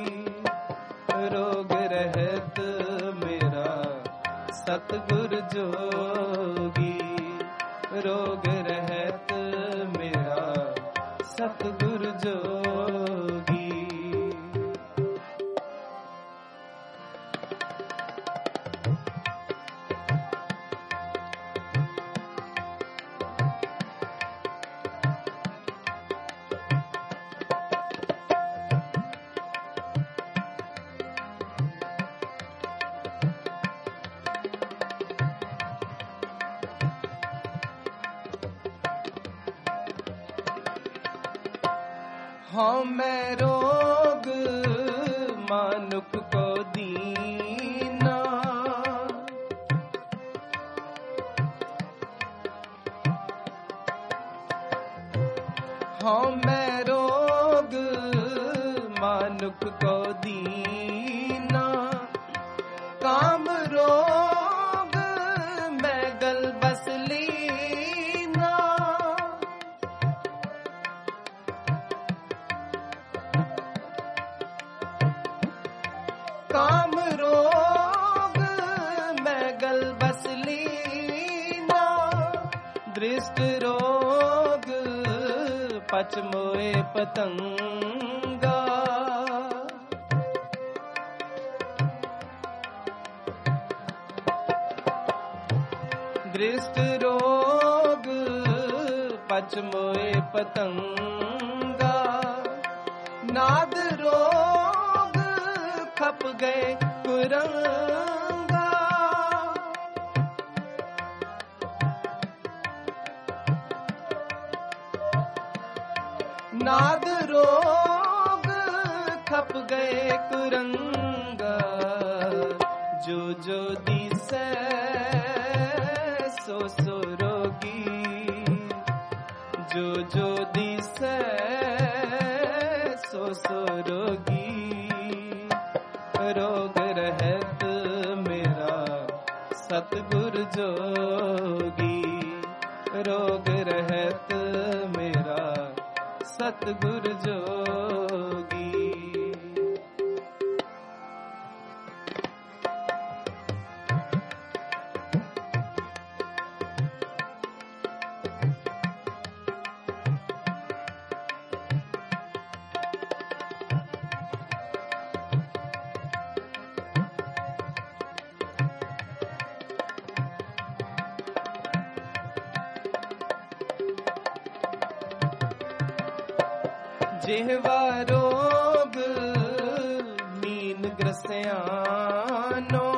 रोग रहत मेरा सतगुर जोगी, रोग रहत मेरा सतगुर जोगी। हाँ मैं रोग मानुख को दीना, हाँ मैं रोग मानुख को दीना, काम रोग मैं गल बस लीना, काम रोग मैं गल बस लीना, दृष्ट रोग पच मोए पतंगा, दृष्ट रोग पच मोए पतंगा, नाद रोग खप गए कुरंगा, नाद रोग खप गए कुरंगा, जो जो दिसे सो सो रोगी, जो जो दिसे सो सो रोगी, रोग रहत मेरा सतगुर जोगी, रोग रहत मेरा सतगुर जोगी। जेहवा रोग नीन ग्रस्यानो,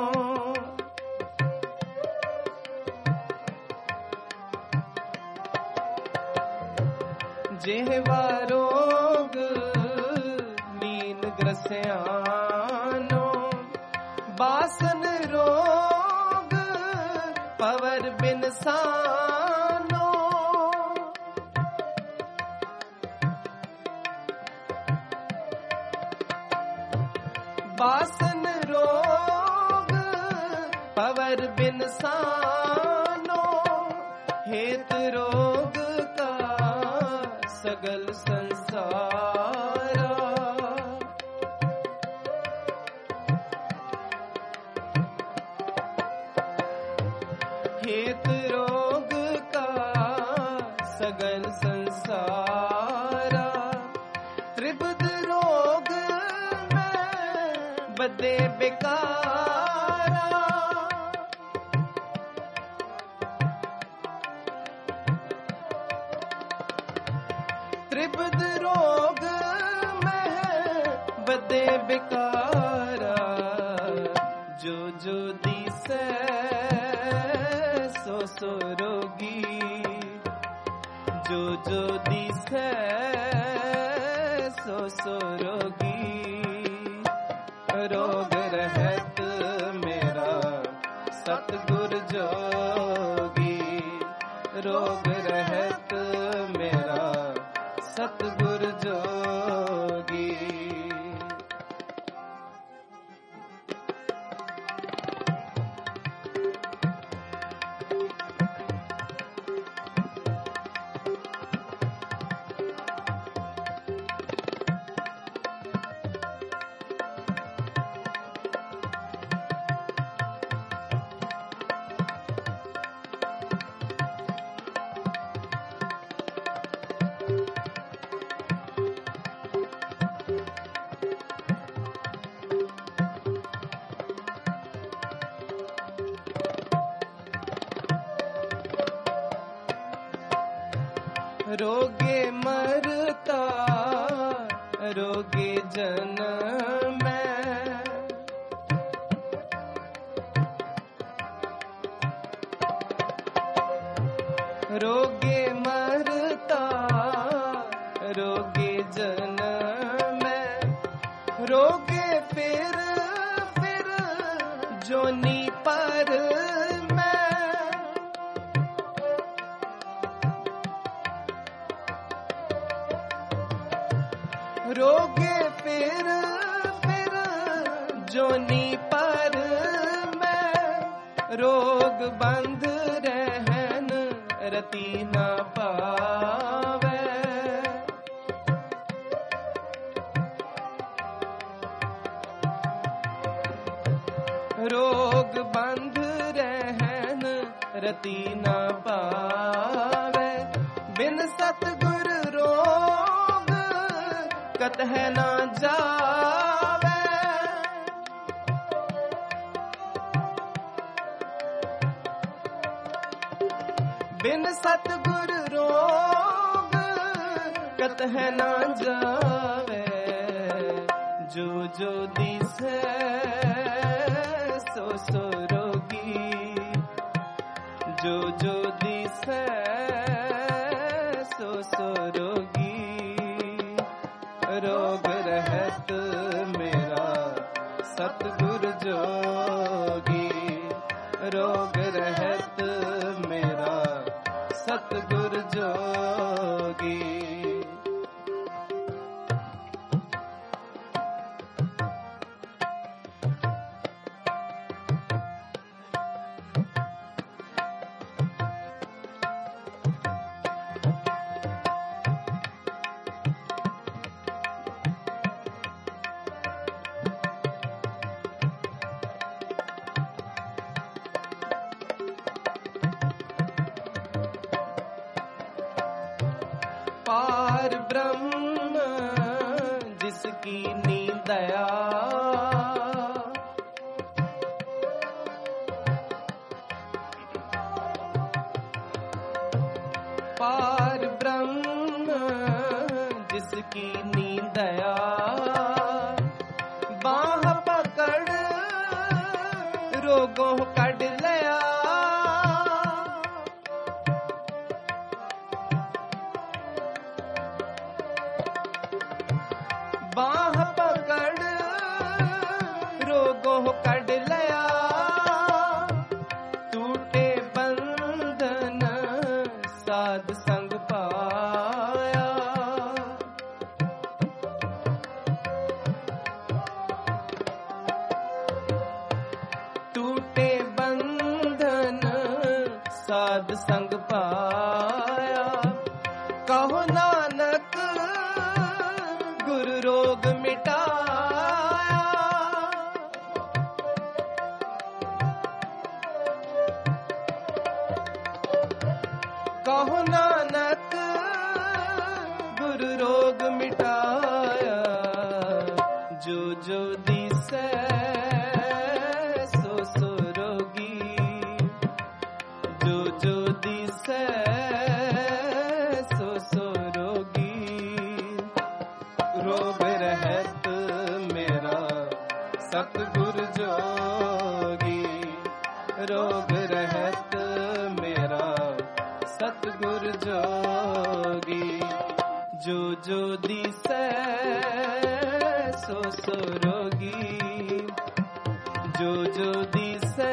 जेहवा रोग नीन ग्रस्यानो, बासन रोग पवर बिनसानो, बासन रोग पवर बिनसानो, हेत रोग का सगल संसारा, हेत रोग का सगल संसारा, त्रिपद रोग बदे बेकारा, त्रिपद रोग में बदे बेकारा, जो जो दिसे सो रोगी। जो जो दिसै सो सो रोगी। रोग रहत मेरा सतगुर जोगी। रोग रहत मेरा सतगुर जोगी। रोगे मरता रोगे जन्म रोगे मरता रोगे जन्म रोगे फिर फिर जोनी पर रोगे फिर फिर जोनी पर मैं। रोग बंध रहन रति न पावे। रोग बंध रहन रति न पावे। बिन सतगुर रोग कतह ना जावे। बिन सतगुर रोग कतह ना जावे। जो जो दिसै सो सो रोगी। जो जो दिसै सो सो रोगी। रोग रहत मेरा सतगुर जोगी। रोग रहत मेरा सतगुर जोगी। पार ब्रह्म जिसकी नीदया। पार ब्रह्म जिसकी नीदया। बाह पकड़ रोगों कढ़ लिया। बाह पकड़ रोगों कढ़ लिया। टूटे बंधन साध संग पाया। टूटे बंधन साध संग पाया। कहो नानक गुरु रोग मिटाया। कहो नानक गुरु रोग मिटाया। जो जो दिसै सो सो रोगी। जो जो दिसै सो सो रोगी। रोग रहत मेरा सतगुर जोगी। रोग रहत मेरा सतगुर जोगी। जो जो दिसै सो सो रोगी, जो जो दिसै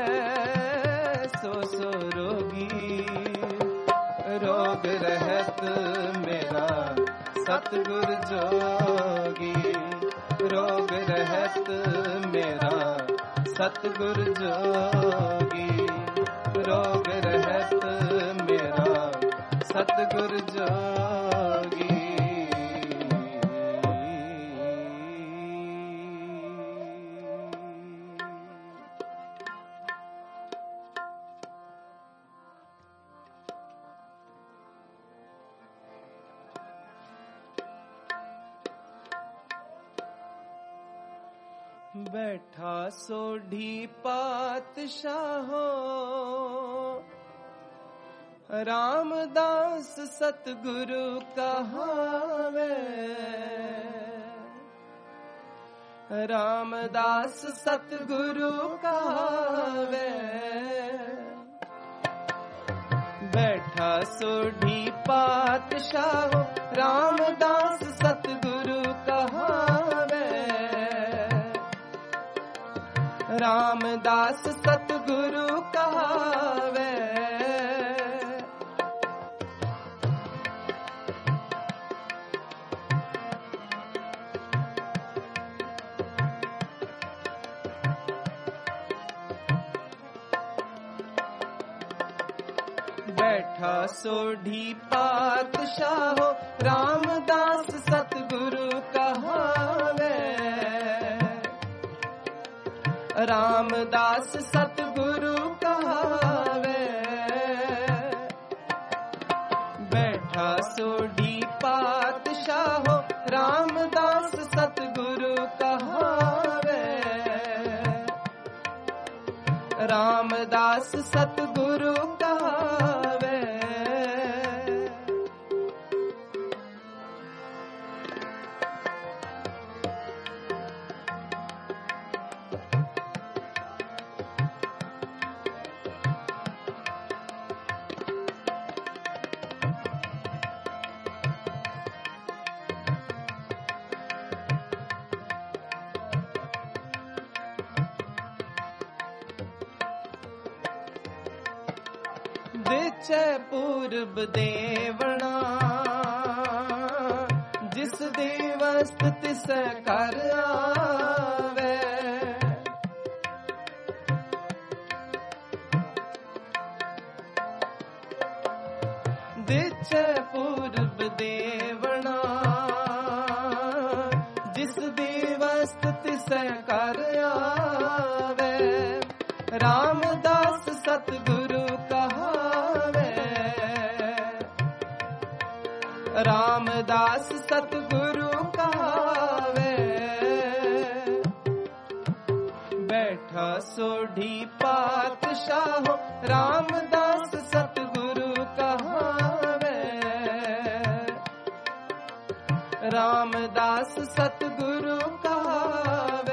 सो सो रोगी। रोग रहत मेरा सतगुर जोगी, रोग रहत मेरा सतगुर जोगी, रोग रहत मेरा सतगुर जोगी। बैठा सोढ़ी पातशाहो, रामदास सतगुरु कहावे। रामदास सतगुरु कहावे। बैठा सोढ़ी पातशाहो, रामदास सतगुरु कहावे। रामदास सतगुरु कहावे। बैठा सोढ़ी पातशाहो, रामदास सतगुरु कहावे। रामदास सतगुरु कहावे। बैठा सोढ़ी पातशाहो, रामदास सतगुरु कहावे। रामदास सतगुरु कहावे। दिचे पूर्व देवना, जिस दिवस तिस कर आवे। दिचे पूर्व देवना, जिस दिवस तिस कर आवे। रामदास सतगुरु कहावे। रामदास सतगुरु कहावे। बैठा सोढ़ी पातशाहो, रामदास सतगुरु कहावे। रामदास सतगुरु कहावे।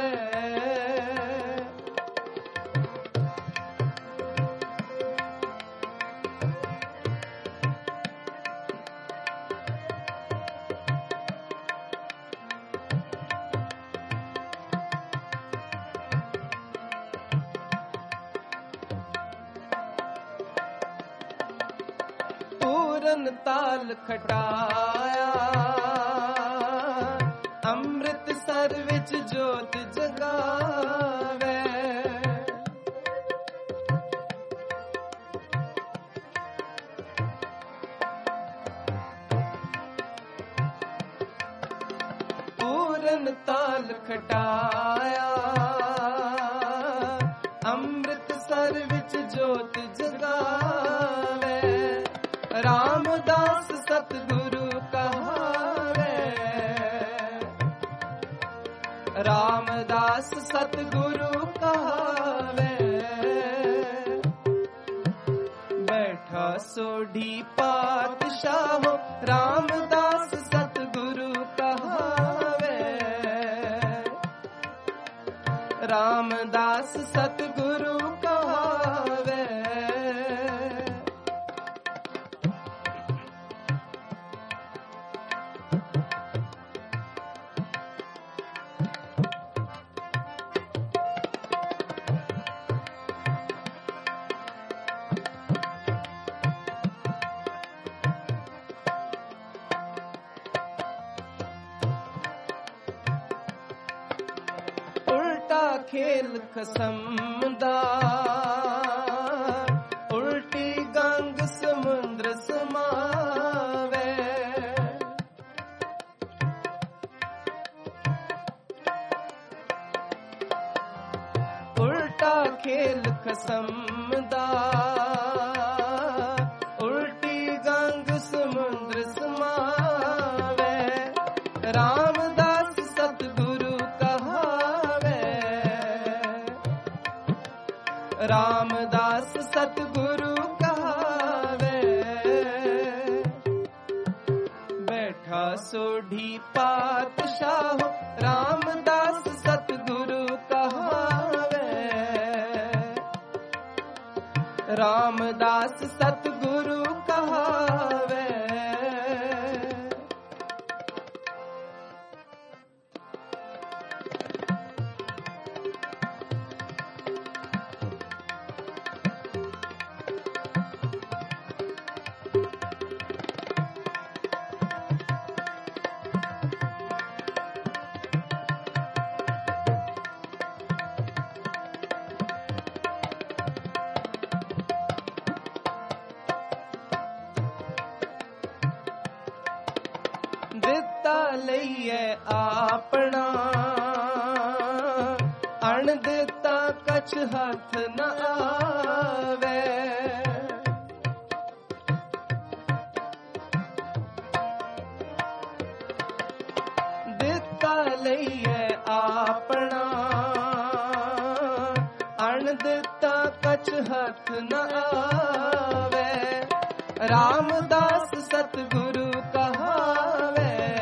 पूरन ताल खटाया, अमृतसर विच जोत जगावे। पूरन ताल खटाया, अमृतसर विच जोत जगावे। रामदास सतगुरु कहावे। रामदास सतगुरु कहावे। बैठा सोढ़ी पातशाहो, रामदास सतगुरु कहावे। रामदास सतगुरु कहावे। खेल खसम दा उल्टी गंग समुद्र समावे उल्टा खेल खसम दा उल्टी गंग समुद्र समावे रामदास सतगुरु कहावे रामदास सतगुरु कहावे बैठा सोढ़ी पातशाह रामदास सतगुरु कहावे रामदास सतगुरु कहावे ਦਿੱਤਾ ਲਈਏ ਆਪਣਾ ਅਣ ਦਿੱਤਾ ਕਛ ਹੱਥ ਨ ਆਵੇ ਦਿੱਤਾ ਲਈਏ ਆਪਣਾ ਅਣ ਦਿੱਤਾ ਕਛ ਹੱਥ ਨ ਆਵੇ ਰਾਮਦਾਸ ਸਤਿਗੁਰੂ ਕਹਾਵੇ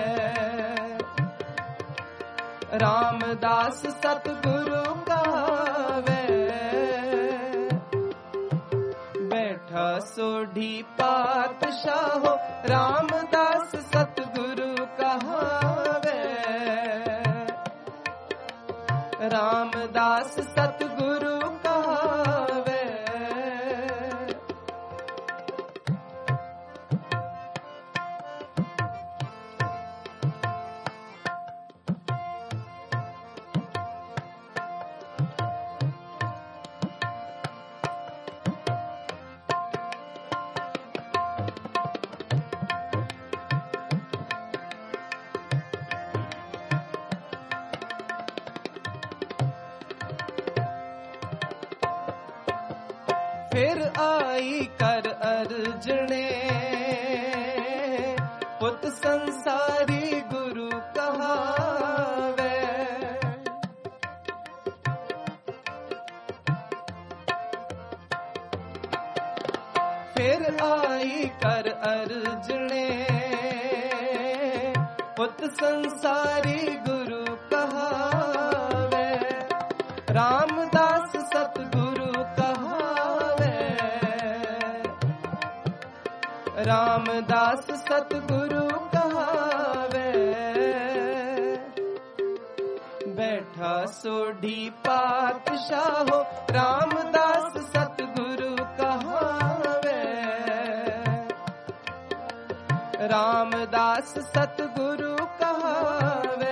रामदास सतगुरु कहावे बैठा सोढ़ी पातशाह रामदास सतगुरु कहावे रामदास सतगुरु कहावे फिर आई कर अर्जने पुत संसारी गुरु कहावे फिर आई कर अर्जने पुत संसारी गुरु कहावे रामदास सतगुरु रामदास सतगुरु कहावे बैठा सोढ़ी पातशाह रामदास सतगुरु कहावे रामदास सतगुरु कहावे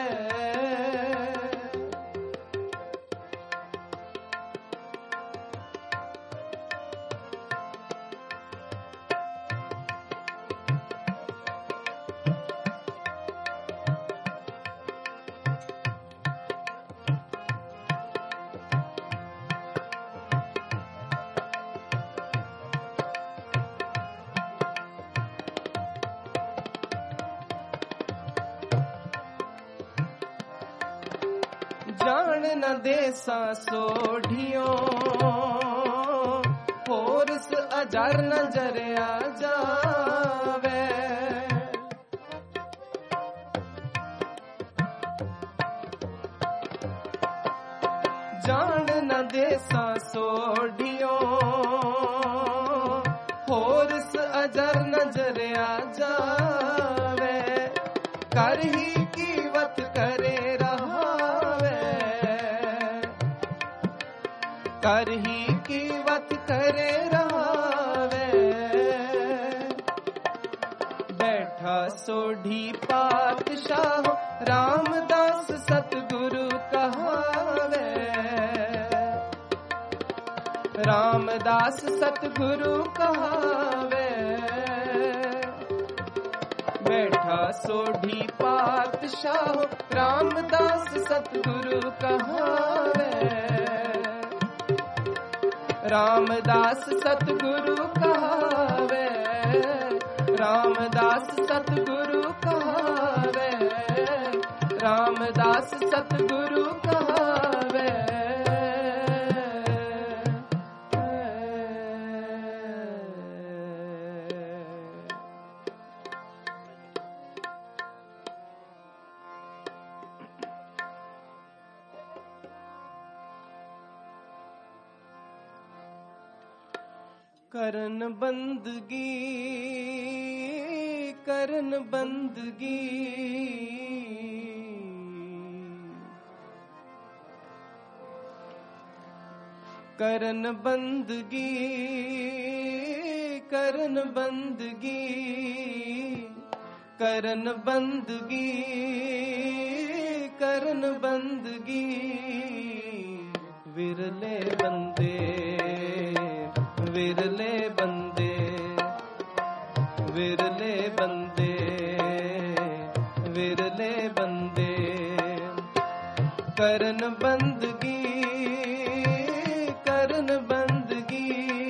जान न देसा सोढ़ियों होरस अजर न जरिया जावे जान न देसा सोढ़ियों होरस अजर न जरिया जावे कर ही कीवत करे कर ही कीवत करे रहावे बैठ ਬੈਠਾ ਸੋਢੀ ਪਾਤਸ਼ਾਹ ਰਾਮਦਾਸ ਸਤਿਗੁਰੂ ਕਹਾਵੇ। ਰਾਮਦਾਸ ਸਤਿਗੁਰੂ ਕਹਾਵੇ। ਬੈਠਾ ਸੋਢੀ ਪਾਤਸ਼ਾਹ ਰਾਮਦਾਸ ਸਤਿਗੁਰੂ ਕਹਾਵੇ। ਰਾਮਦਾਸ ਸਤਿਗੁਰੂ ਕਹਾਵੇ। ਰਾਮਦਾਸ ਸਤਿਗੁਰੂ ਕਹਾਵੇ। ਰਾਮਦਾਸ ਸਤਿਗੁਰੂ ਕਹਾਵੇ। ਕਰਨ ਬੰਦਗੀ ਕਰਨ ਬੰਦਗੀ ਕਰਨ ਬੰਦਗੀ ਕਰਨ ਬੰਦਗੀ ਕਰਨ ਬੰਦਗੀ ਕਰਨ ਬੰਦਗੀ ਵਿਰਲੇ ਬੰਦੇ ਵਿਰਲੇ ਬੰਦੇ ਵਿਰਲੇ ਬੰਦੇ ਵਿਰਲੇ ਬੰਦੇ ਕਰਨ ਬੰਦਗੀ ਕਰਨ ਬੰਦਗੀ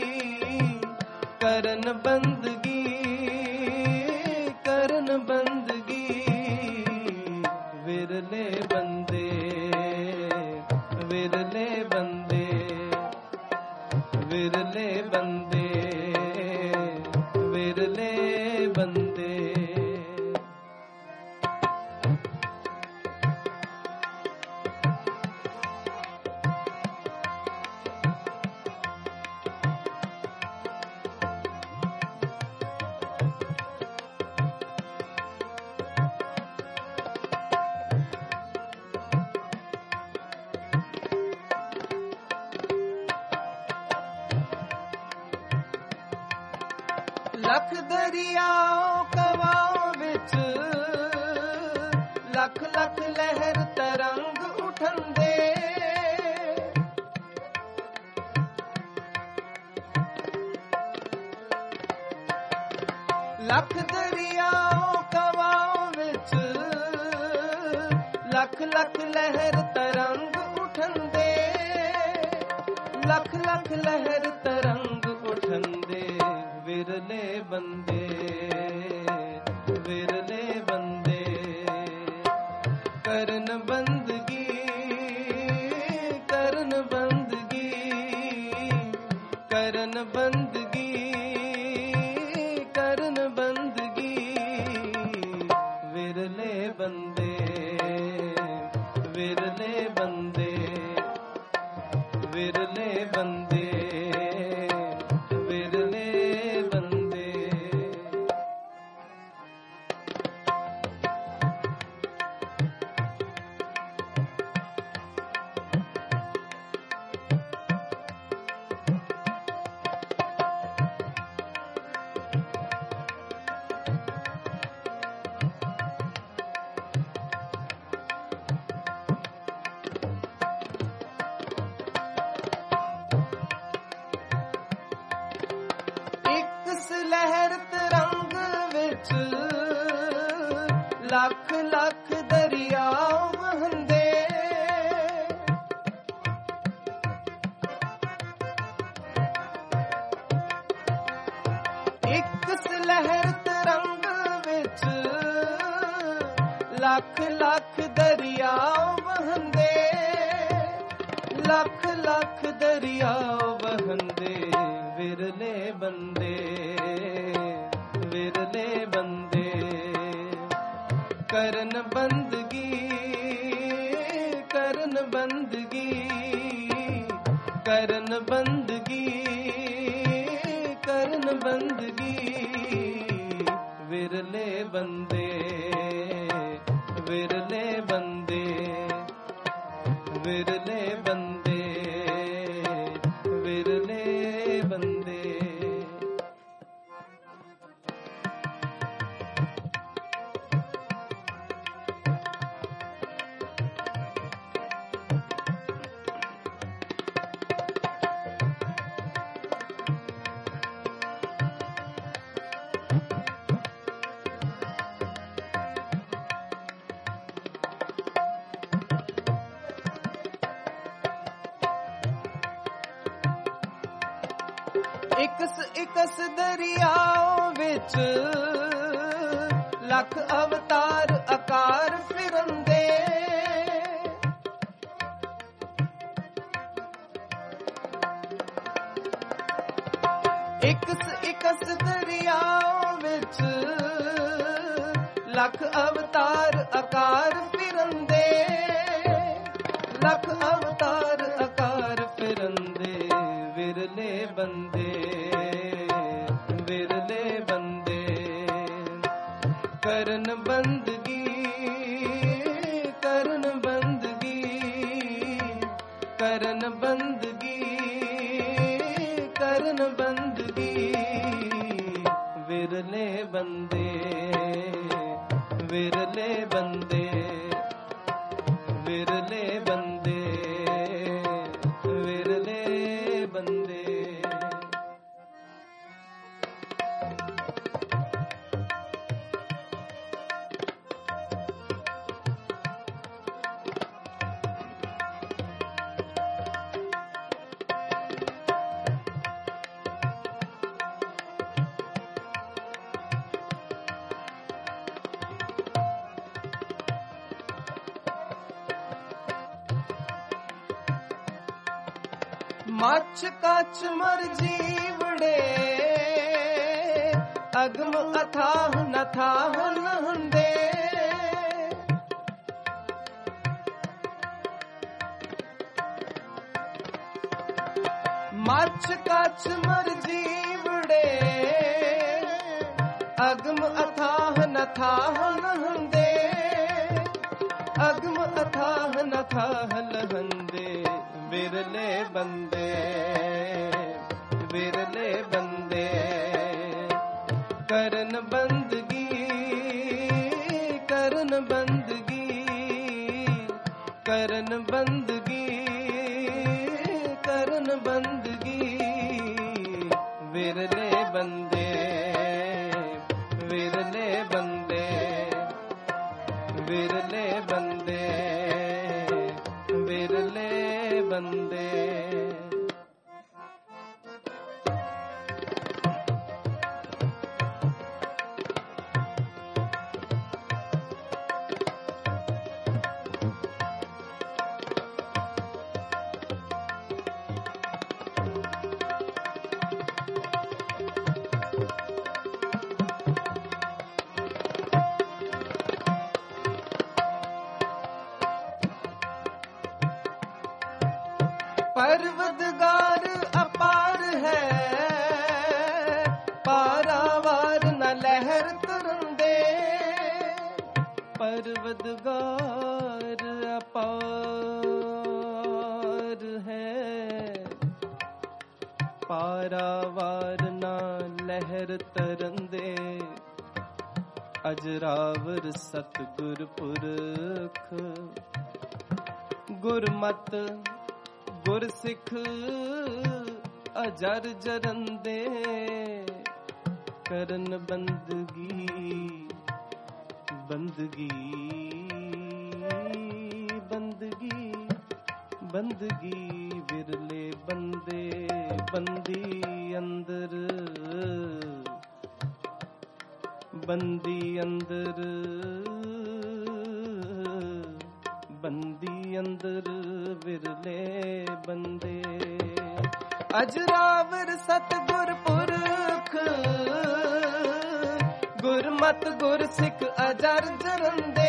ਕਰਨ ਬੰਦਗੀ ਕਰਨ ਬੰਦਗੀ ਵਿਰਲੇ ਬੰਦੇ ਵਿਰਲੇ ਬੰਦੇ ਵਿਰਲੇ ਬੰਦੇ ਵਿਰਲੇ ਬੰਦੇ ਲੱਖ ਦਰਿਆਓ ਕਵਾਂ ਵਿੱਚ ਲੱਖ ਲੱਖ ਲਹਿਰ ਤਰੰਗ ਉਠੰਦੇ। ਲੱਖ ਦਰਿਆਓ ਕਵਾਂ ਵਿੱਚ ਲੱਖ ਲੱਖ ਲਹਿਰ ਤਰੰਗ ਉਠੰਦੇ। ਲੱਖ ਲੱਖ ਲਹਿਰ ਤਰੰਗ ਉਠੰਦੇ। ਵਿਰਲੇ ਬੰਦੇ ਵਿਰਲੇ ਬੰਦੇ ਕਰਨ ਬੰਦਗੀ ਕਰਨ ਬੰਦਗੀ ਕਰਨ ਬੰਦਗੀ ਕਰਨ ਬੰਦਗੀ ਵਿਰਲੇ ਬੰਦੇ ਵਿਰਲੇ ਬੰਦੇ ਵਿਰਲੇ ਬੰਦੇ ਵਿਰਲੇ ਬੰਦੇ ਲਹਿਰ ਤਰੰਗ ਵਿੱਚ ਲੱਖ ਲੱਖ ਦਰਿਆ ਵਹਿੰਦੇ। ਇੱਕ ਲਹਿਰ ਤਰੰਗ ਵਿੱਚ ਲੱਖ ਲੱਖ ਦਰਿਆ ਵਹਿੰਦੇ। ਲੱਖ ਲੱਖ ਦਰਿਆ ਵਹਿੰਦੇ। ਵਿਰਲੇ ਬੰਦੇ ਵਿਰਲੇ ਬੰਦੇ ਕਰਨ ਬੰਦਗੀ ਕਰਨ ਬੰਦਗੀ ਕਰਨ ਬੰਦਗੀ ਕਰਨ ਬੰਦਗੀ ਵਿਰਲੇ ਬੰਦੇ ਵਿਰਲੇ ਬੰਦੇ ਵਿਰਲੇ ਬੰਦੇ ਵਿਰਲੇ ਬੰਦੇ ਇਕਸ ਇਕਸ ਦਰਿਆਓ ਵਿੱਚ ਲੱਖ ਅਵਤਾਰ ਆਕਾਰ ਫਿਰੰਦੇ, ਇਕਸ ਇਕਸ ਦਰਿਆਓ ਵਿੱਚ ਲੱਖ ਅਵਤਾਰ ਆਕਾਰ ਫਿਰੰਦੇ, ਲੱਖ ਅਵਤਾਰ ਆਕਾਰ ਫਿਰੰਦੇ, ਵਿਰਲੇ ਬੰਦੇ ਵਿਰਲੇ ਬੰਦੇ ਕਰਨ ਬੰਦਗੀ ਕਰਨ ਬੰਦਗੀ ਕਰਨ ਬੰਦਗੀ ਕਰਨ ਬੰਦਗੀ, ਵਿਰਲੇ ਬੰਦੇ ਵਿਰਲੇ ਬੰਦੇ ਵਿਰਲੇ ਬੰਦੇ ਵਿਰਲੇ ਬੰਦੇ। ਮੱਛ ਕੱਛ ਮਰ ਜੀਵੜੇ ਅਗਮ ਅਥਾਹ ਨਥਾਹ ਨਹੰਦੇ, ਮੱਛ ਕੱਛ ਮਰ ਜੀਵੜੇ ਅਗਮ ਅਥਾਹ ਨਥਾਹ ਨਹੰਦੇ, ਅਗਮ ਅਥਾਹ ਨਥਾਹ ਲਹੰਦੇ, ਵਿਰਲੇ ਬੰਦੇ ਵਿਰਲੇ ਬੰਦੇ ਕਰਨ ਬੰਦਗੀ ਕਰਨ ਬੰਦਗੀ ਕਰਨ ਬੰਦਗੀ ਕਰਨ ਬੰਦਗੀ, ਵਿਰਲੇ ਬੰਦੇ ਵਿਰਲੇ ਬੰਦੇ ਵਿਰਲੇ ਬੰਦੇ ਵਿਰਲੇ ਬੰਦੇ। ਪਰਵਦਗਾਰ ਅਪਾਰ ਹੈ, ਪਾਰਾਵਾਰ ਨ ਲਹਿਰ ਤਰੰਦੇ, ਪਰਵਦਗਾਰ ਅਪਾਰ ਹੈ, ਪਾਰਾਵਾਰ ਨ ਲਹਿਰ ਤਰੰਦੇ, ਅਜਰਾਵਰ ਸਤਿਗੁਰ ਪੁਰਖ, ਗੁਰਮਤਿ ਗੁਰ ਸਿੱਖ ਅਜਰ ਜਰੰਦੇ, ਕਰਨ ਬੰਦਗੀ ਬੰਦਗੀ ਬੰਦਗੀ ਬੰਦਗੀ, ਵਿਰਲੇ ਬੰਦੇ ਬੰਦੀ ਅੰਦਰ ਬੰਦੀ ਅੰਦਰ ਬੰਦੀ ਅੰਦਰ, ਵਿਰਲੇ ਬੰਦੇ ਅਜਰਾਵਰ ਸਤਿਗੁਰ ਪੁਰਖ, ਗੁਰਮਤਿ ਗੁਰ ਸਿੱਖ ਅਜਰ ਜਰੰਦੇ,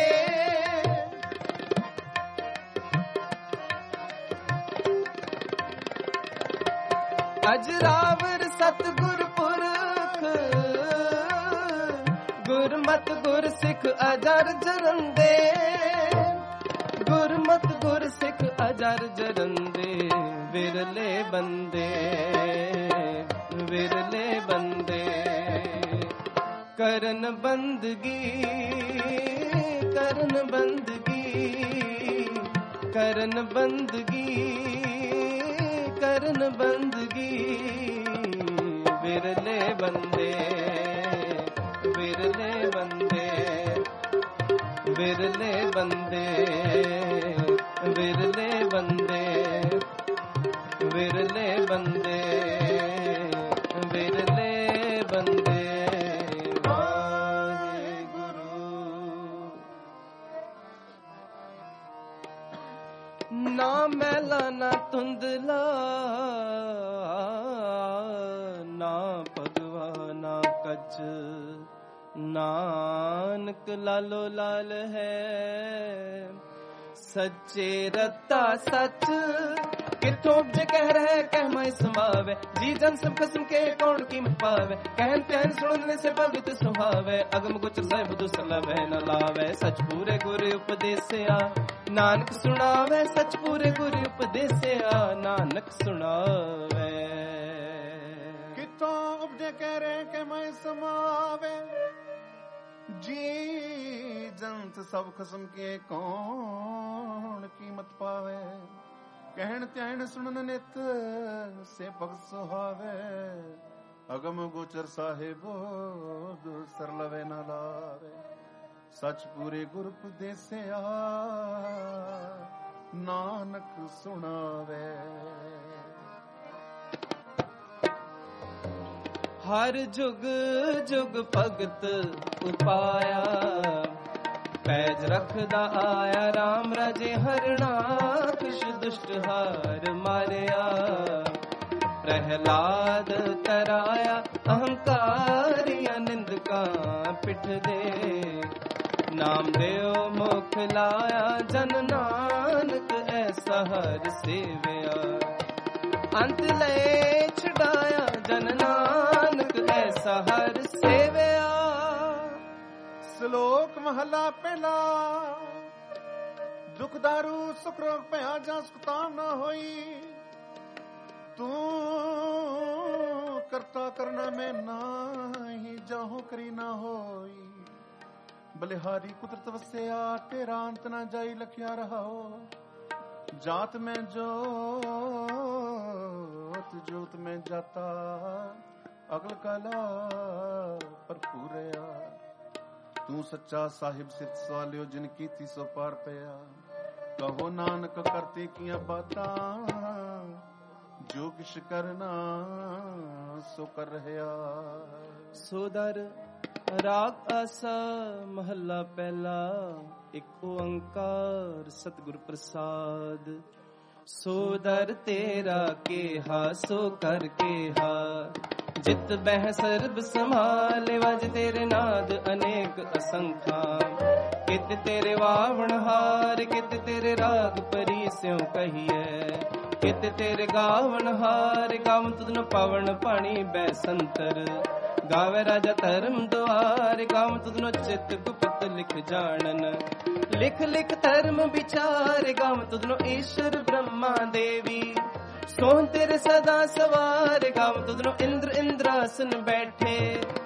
ਅਜਰਾਵਰ ਸਤਿਗੁਰ ਪੁਰਖ, ਗੁਰਮਤਿ ਗੁਰ ਸਿੱਖ ਅਜਰ ਜਰੰਦੇ, ਗੁਰਮਤਿ ਗੁਰ ਸਿੱਖ ਅਜਰ ਜਰੰਦੇ, ਵਿਰਲੇ ਬੰਦੇ ਵਿਰਲੇ ਬੰਦੇ ਕਰਨ ਬੰਦਗੀ ਕਰਨ ਬੰਦਗੀ ਕਰਨ ਬੰਦਗੀ ਕਰਨ ਬੰਦਗੀ, ਵਿਰਲੇ ਬੰਦੇ ਬੰਦੇ ਵਿਰਲੇ ਬੰਦੇ ਵਿਰਲੇ ਬੰਦੇ ਵਿਰਲੇ ਬੰਦੇ ਨਾ ਮੈਲਾ ਨਾ ਧੁੰਦਲਾ ਨਾ ਭਗਵਾ ਨਾ ਕੱਚ ਨਾਨਕ ਲਾਲੋ ਲਾਲ ਹੈ ਸੱਚੇ ਰਤਾ ਸੱਚ ਕਿਥੋਂ ਉਪਜੇ ਕਹਿ ਰਹਿ ਕਹਿ ਮੈਂ ਸਮਾਵੇ ਜੀ ਜਨ ਸਭ ਖਸਮ ਕੇ ਕੌਣ ਕੀਮਤ ਪਾਵੇ ਕਹਿਨ ਤੈਨ ਸੁਣਨ ਸੇ ਭਗਤ ਸੁਹਾਵੇ ਅਗਮ ਗੁਚਰ ਸਾਹਿਬ ਦੁਸਲਵੇ ਨ ਲਾਵੇ ਸੱਚ ਪੂਰੇ ਗੁਰ ਉਪਦੇਸਿਆ ਨਾਨਕ ਸੁਣਾਵੇ ਸੱਚ ਪੂਰੇ ਗੁਰ ਉਪਦੇਸਿਆ ਨਾਨਕ ਸੁਣਾਵੇ ਕਿਥੋਂ ਉਪਜੇ ਕਹਿ ਰਹਿ ਕਹਿ ਮੈਂ ਸਮਾਵੇ ਜੀ ਜੰਤ ਸਭ ਖਸਮ ਕੇ ਕੌਣ ਕੀਮਤ ਪਾਵੇ ਕਹਿਣ ਧਿਆਨ ਸੁਣਨ ਨਿਤ ਸੇ ਭਗਤ ਸੁਹਾਵੇ ਅਗਮ ਗੋਚਰ ਸਾਹਿਬੋ ਦੁਸਰ ਲਵੇ ਨਾ ਲਾਵੇ ਸੱਚ ਪੂਰੇ ਗੁਰ ਉਪਦੇਸਿਆ ਨਾਨਕ ਸੁਣਾਵੇ ਹਰ ਜੁਗ ਜੁਗ ਭਗਤ ਉਪਾਇਆ ਪੈਜ ਰੱਖਦਾ ਆਇਆ ਰਾਮ ਰਾਜੇ ਹਰਨਾਕਸ਼ ਦੁਸ਼ਟ ਹਾਰ ਮਾਰਿਆ ਪ੍ਰਹਿਲਾਦ ਤਰਾਇਆ ਅਹੰਕਾਰੀਆਂ ਨਿੰਦਕਾਂ ਪਿੱਠ ਦੇ ਨਾਮ ਦਿਓ ਮੁਖ ਲਾਇਆ ਜਨ ਨਾਨਕ ਐਸਾ ਹਰ ਸੇਵਿਆ ਅੰਤ ਲੈ ਛਡਾਇਆ ਜਨ ਨਾਨਕ ਐਸਾ ਹਰ ਸੇਵਿਆ ਸ਼ਲੋਕ ਮਹਲਾ ਪਹਿਲਾ ਦੁਖ ਦਾਰੂ ਸੁਖ ਰੋਗ ਭਇਆ ਜਾਂ ਸੁਖਤਾਮ ਨਾ ਹੋਈ ਤੂੰ ਕਰਤਾ ਕਰਨਾ ਮੈਂ ਨਾਹੀ ਜਾਹੋ ਕਰੀ ਨਾ ਹੋਈ ਬਲਿਹਾਰੀ ਕੁਦਰਤ ਵਸਿਆ ਤੇਰਾ ਅੰਤ ਨਾ ਜਾਈ ਲਖਿਆ ਰਹਾਓ ਜਾਤ ਮੈਂ ਜੋਤ ਜੋਤ ਮੈਂ ਜਾਤਾ ਅਗਲ ਕਲਾ ਭਰਪੂਰਿਆ ਤੂੰ ਸੱਚਾ ਸਾਹਿਬ ਸਿਰਤ ਸਵਾਲਿਓ ਜਿਨ ਕੀਤੀ ਸੋ ਪਾਰ ਪਿਆ ਕਹੋ ਨਾਨਕ ਕਰਤੇ ਕੀਆਂ ਬਾਤਾਂ ਜੋ ਕਿਛ ਕਰਨਾ ਸੋ ਕਰ ਰਹਿਆ ਸੋ ਦਰ ਰਾਗ ਆਸਾ ਮਹੱਲਾ ਪਹਿਲਾ ਇੱਕ ਓੰਕਾਰ ਸਤਿਗੁਰ ਪ੍ਰਸਾਦ ਸੋ ਦਰ ਤੇਰਾ ਕੇਹਾ ਸੋ ਕਰ ਕੇਹਾ ਜਿਤ ਬਹਿ ਸਰਬ ਸੰਭਾਲੇ ਵਜ ਤੇਰੇ ਨਾਦ ਅਨੇਕ ਅਸੰਖਾਂ ਕਿਤ ਤੇਰੇ ਵਾਵਣ ਹਾਰ ਕਿਤ ਤੇਰੇ ਰਾਗ ਪਰੀ ਸਿਉ ਕਹੀਐ ਕਿਤ ਤੇਰੇ ਗਾਵਣ ਹਾਰ ਗਾਵਨ ਤੁਧਨ ਪਾਵਨ ਪਾਣੀ ਬੈ ਸੰਤਰ ਗਾਵੇ ਰਾਜਾ ਧਰਮ ਦੁਆਰ ਗਾਵਨ ਤੁਧਨ ਚਿਤ ਗੁਪਤ ਲਿਖ ਜਾਣਨ ਲਿਖ ਲਿਖ ਧਰਮ ਵਿਚਾਰ ਗਾਵਨ ਤੁਧਨ ਈਸ਼ਰ ਬ੍ਰਹਮਾ ਦੇਵੀ ਸੋਹਣ ਤੇਰੇ ਸਦਾ ਸਵਾਰ ਗਾਵਨ ਤੁਧਨੋ ਇੰਦਰ ਇੰਦਰਾਸਨ ਬੈਠੇ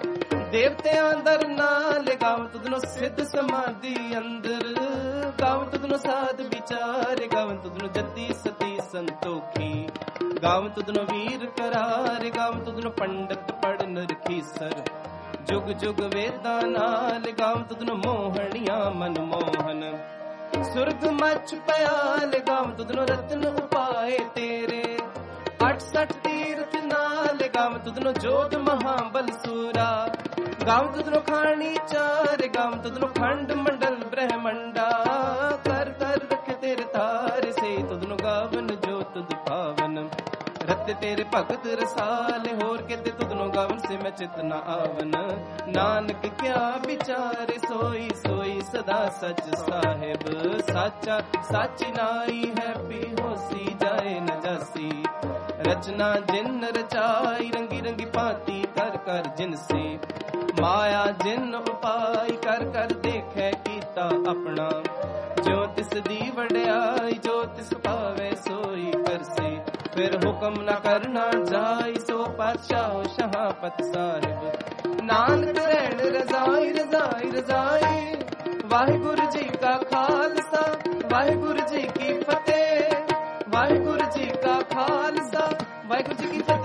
ਦੇਵਤਿਆਂ ਅੰਦਰ ਨਾਲ ਗਾਵਨ ਤੁਧਨੋ ਸਿੱਧ ਸਮਾਧੀ ਅੰਦਰ ਗਾਵਨ ਤੁਧਨੋ ਸਾਧ ਵਿਚਾਰ ਗਾਵਨ ਤੁਧਨੋ ਜਤੀ ਸਤੀ ਸੰਤੋਖੀ ਗਾਵਨ ਤੁਧਨੋ ਵੀਰ ਕਰਾਰ ਗਾਵਨ ਤੁਧਨੋ ਪੰਡਤ ਪੜਨ ਰਖੀਸਰ ਜੁਗ ਜੁਗ ਵੇਦਾਂ ਨਾਲ ਗਾਵਨ ਤੁਧਨੋ ਮੋਹਣੀਆਂ ਮਨ ਮੋਹਨ ਸੁਰਗ ਮਚ ਪਿਆਲ ਗਾਵਨ ਤੁਧਨੋ ਰਤਨ ਉਪਾਏ ਤੇਰੇ ਅਠ ਸਠ ਤੀਰਥ ਨਾਲ ਗਾਵਨ ਤੁਧਨੋ ਜੋਧ ਮਹਾਬਲ ਸੂਰਾ ਗਾਵਨ ਤੁਧਨੋ ਖਾਣੀ ਚਾਰ ਗਾਵਨ ਤੁਧਨੋ ਖੰਡ ਮੰਡਲ ਬ੍ਰਹਮੰਡਾ ਕਰ ਕਰ ਰਖ ਤੇਰੇ ਤਾਰ ਸੇ ਤੁਧਨੋ ਗਾਵਨ ਜੋ ਤੁਧ ਪਾਵਨ ਰਤ ਤੇਰੇ ਭਗਤ ਰਸਾਲ ਹੋਰ ਕਿਤੇ ਤੁਧਨੋ ਗਾਵਨ ਸੇ ਮੈਂ ਚਿਤ ਨ ਆਵਨ ਨਾਨਕ ਕਿਆ ਵਿਚਾਰੇ ਸੋਈ ਸੋਈ ਸਦਾ ਸਚ ਸਾਹਿਬ ਸਾਚਾ ਸਾਚੀ ਨਾਈ ਹੈ ਪੀ ਹੋਸੀ ਜਾਏ ਨ ਜਾਸੀ ਰਚਨਾ ਜਿਨ ਰਚਾਈ ਰੰਗੀ ਰੰਗੀ ਭਾਂਤੀ ਕਰ ਕਰ ਜਿਨ ਸੇ ਮਾਇਆ ਜਿਨ ਉਪਾਈ ਕਰ ਕਰ ਦੇਖੈ ਕੀਤਾ ਆਪਣਾ ਜੋ ਤਿਸ ਦੀ ਵਡਿਆਈ ਜੋ ਤਿਸ ਭਾਵੇ ਸੋਈ ਕਰਸੀ ਫਿਰ ਹੁਕਮ ਨਾ ਕਰਨਾ ਜਾਈ ਸੋ ਪਾਤਸ਼ਾਹ ਸ਼ਹਾਪਤ ਸਾਹਿਬ ਨਾਨਕ ਰਹਿਣ ਰਜ਼ਾਈ ਰਜ਼ਾਈ ਰਜ਼ਾਈ ਵਾਹਿਗੁਰੂ ਜੀ ਕਾ ਖਾਲਸਾ ਵਾਹਿਗੁਰੂ ਜੀ ਕੀ ਫਤਿਹ ਵਾਹਿਗੁਰੂ ਜੀ ਕਾ ਖਾਲਸਾ ਵਾਹਿਗੁਰੂ ਜੀ ਕੀ ਫਤਿਹ।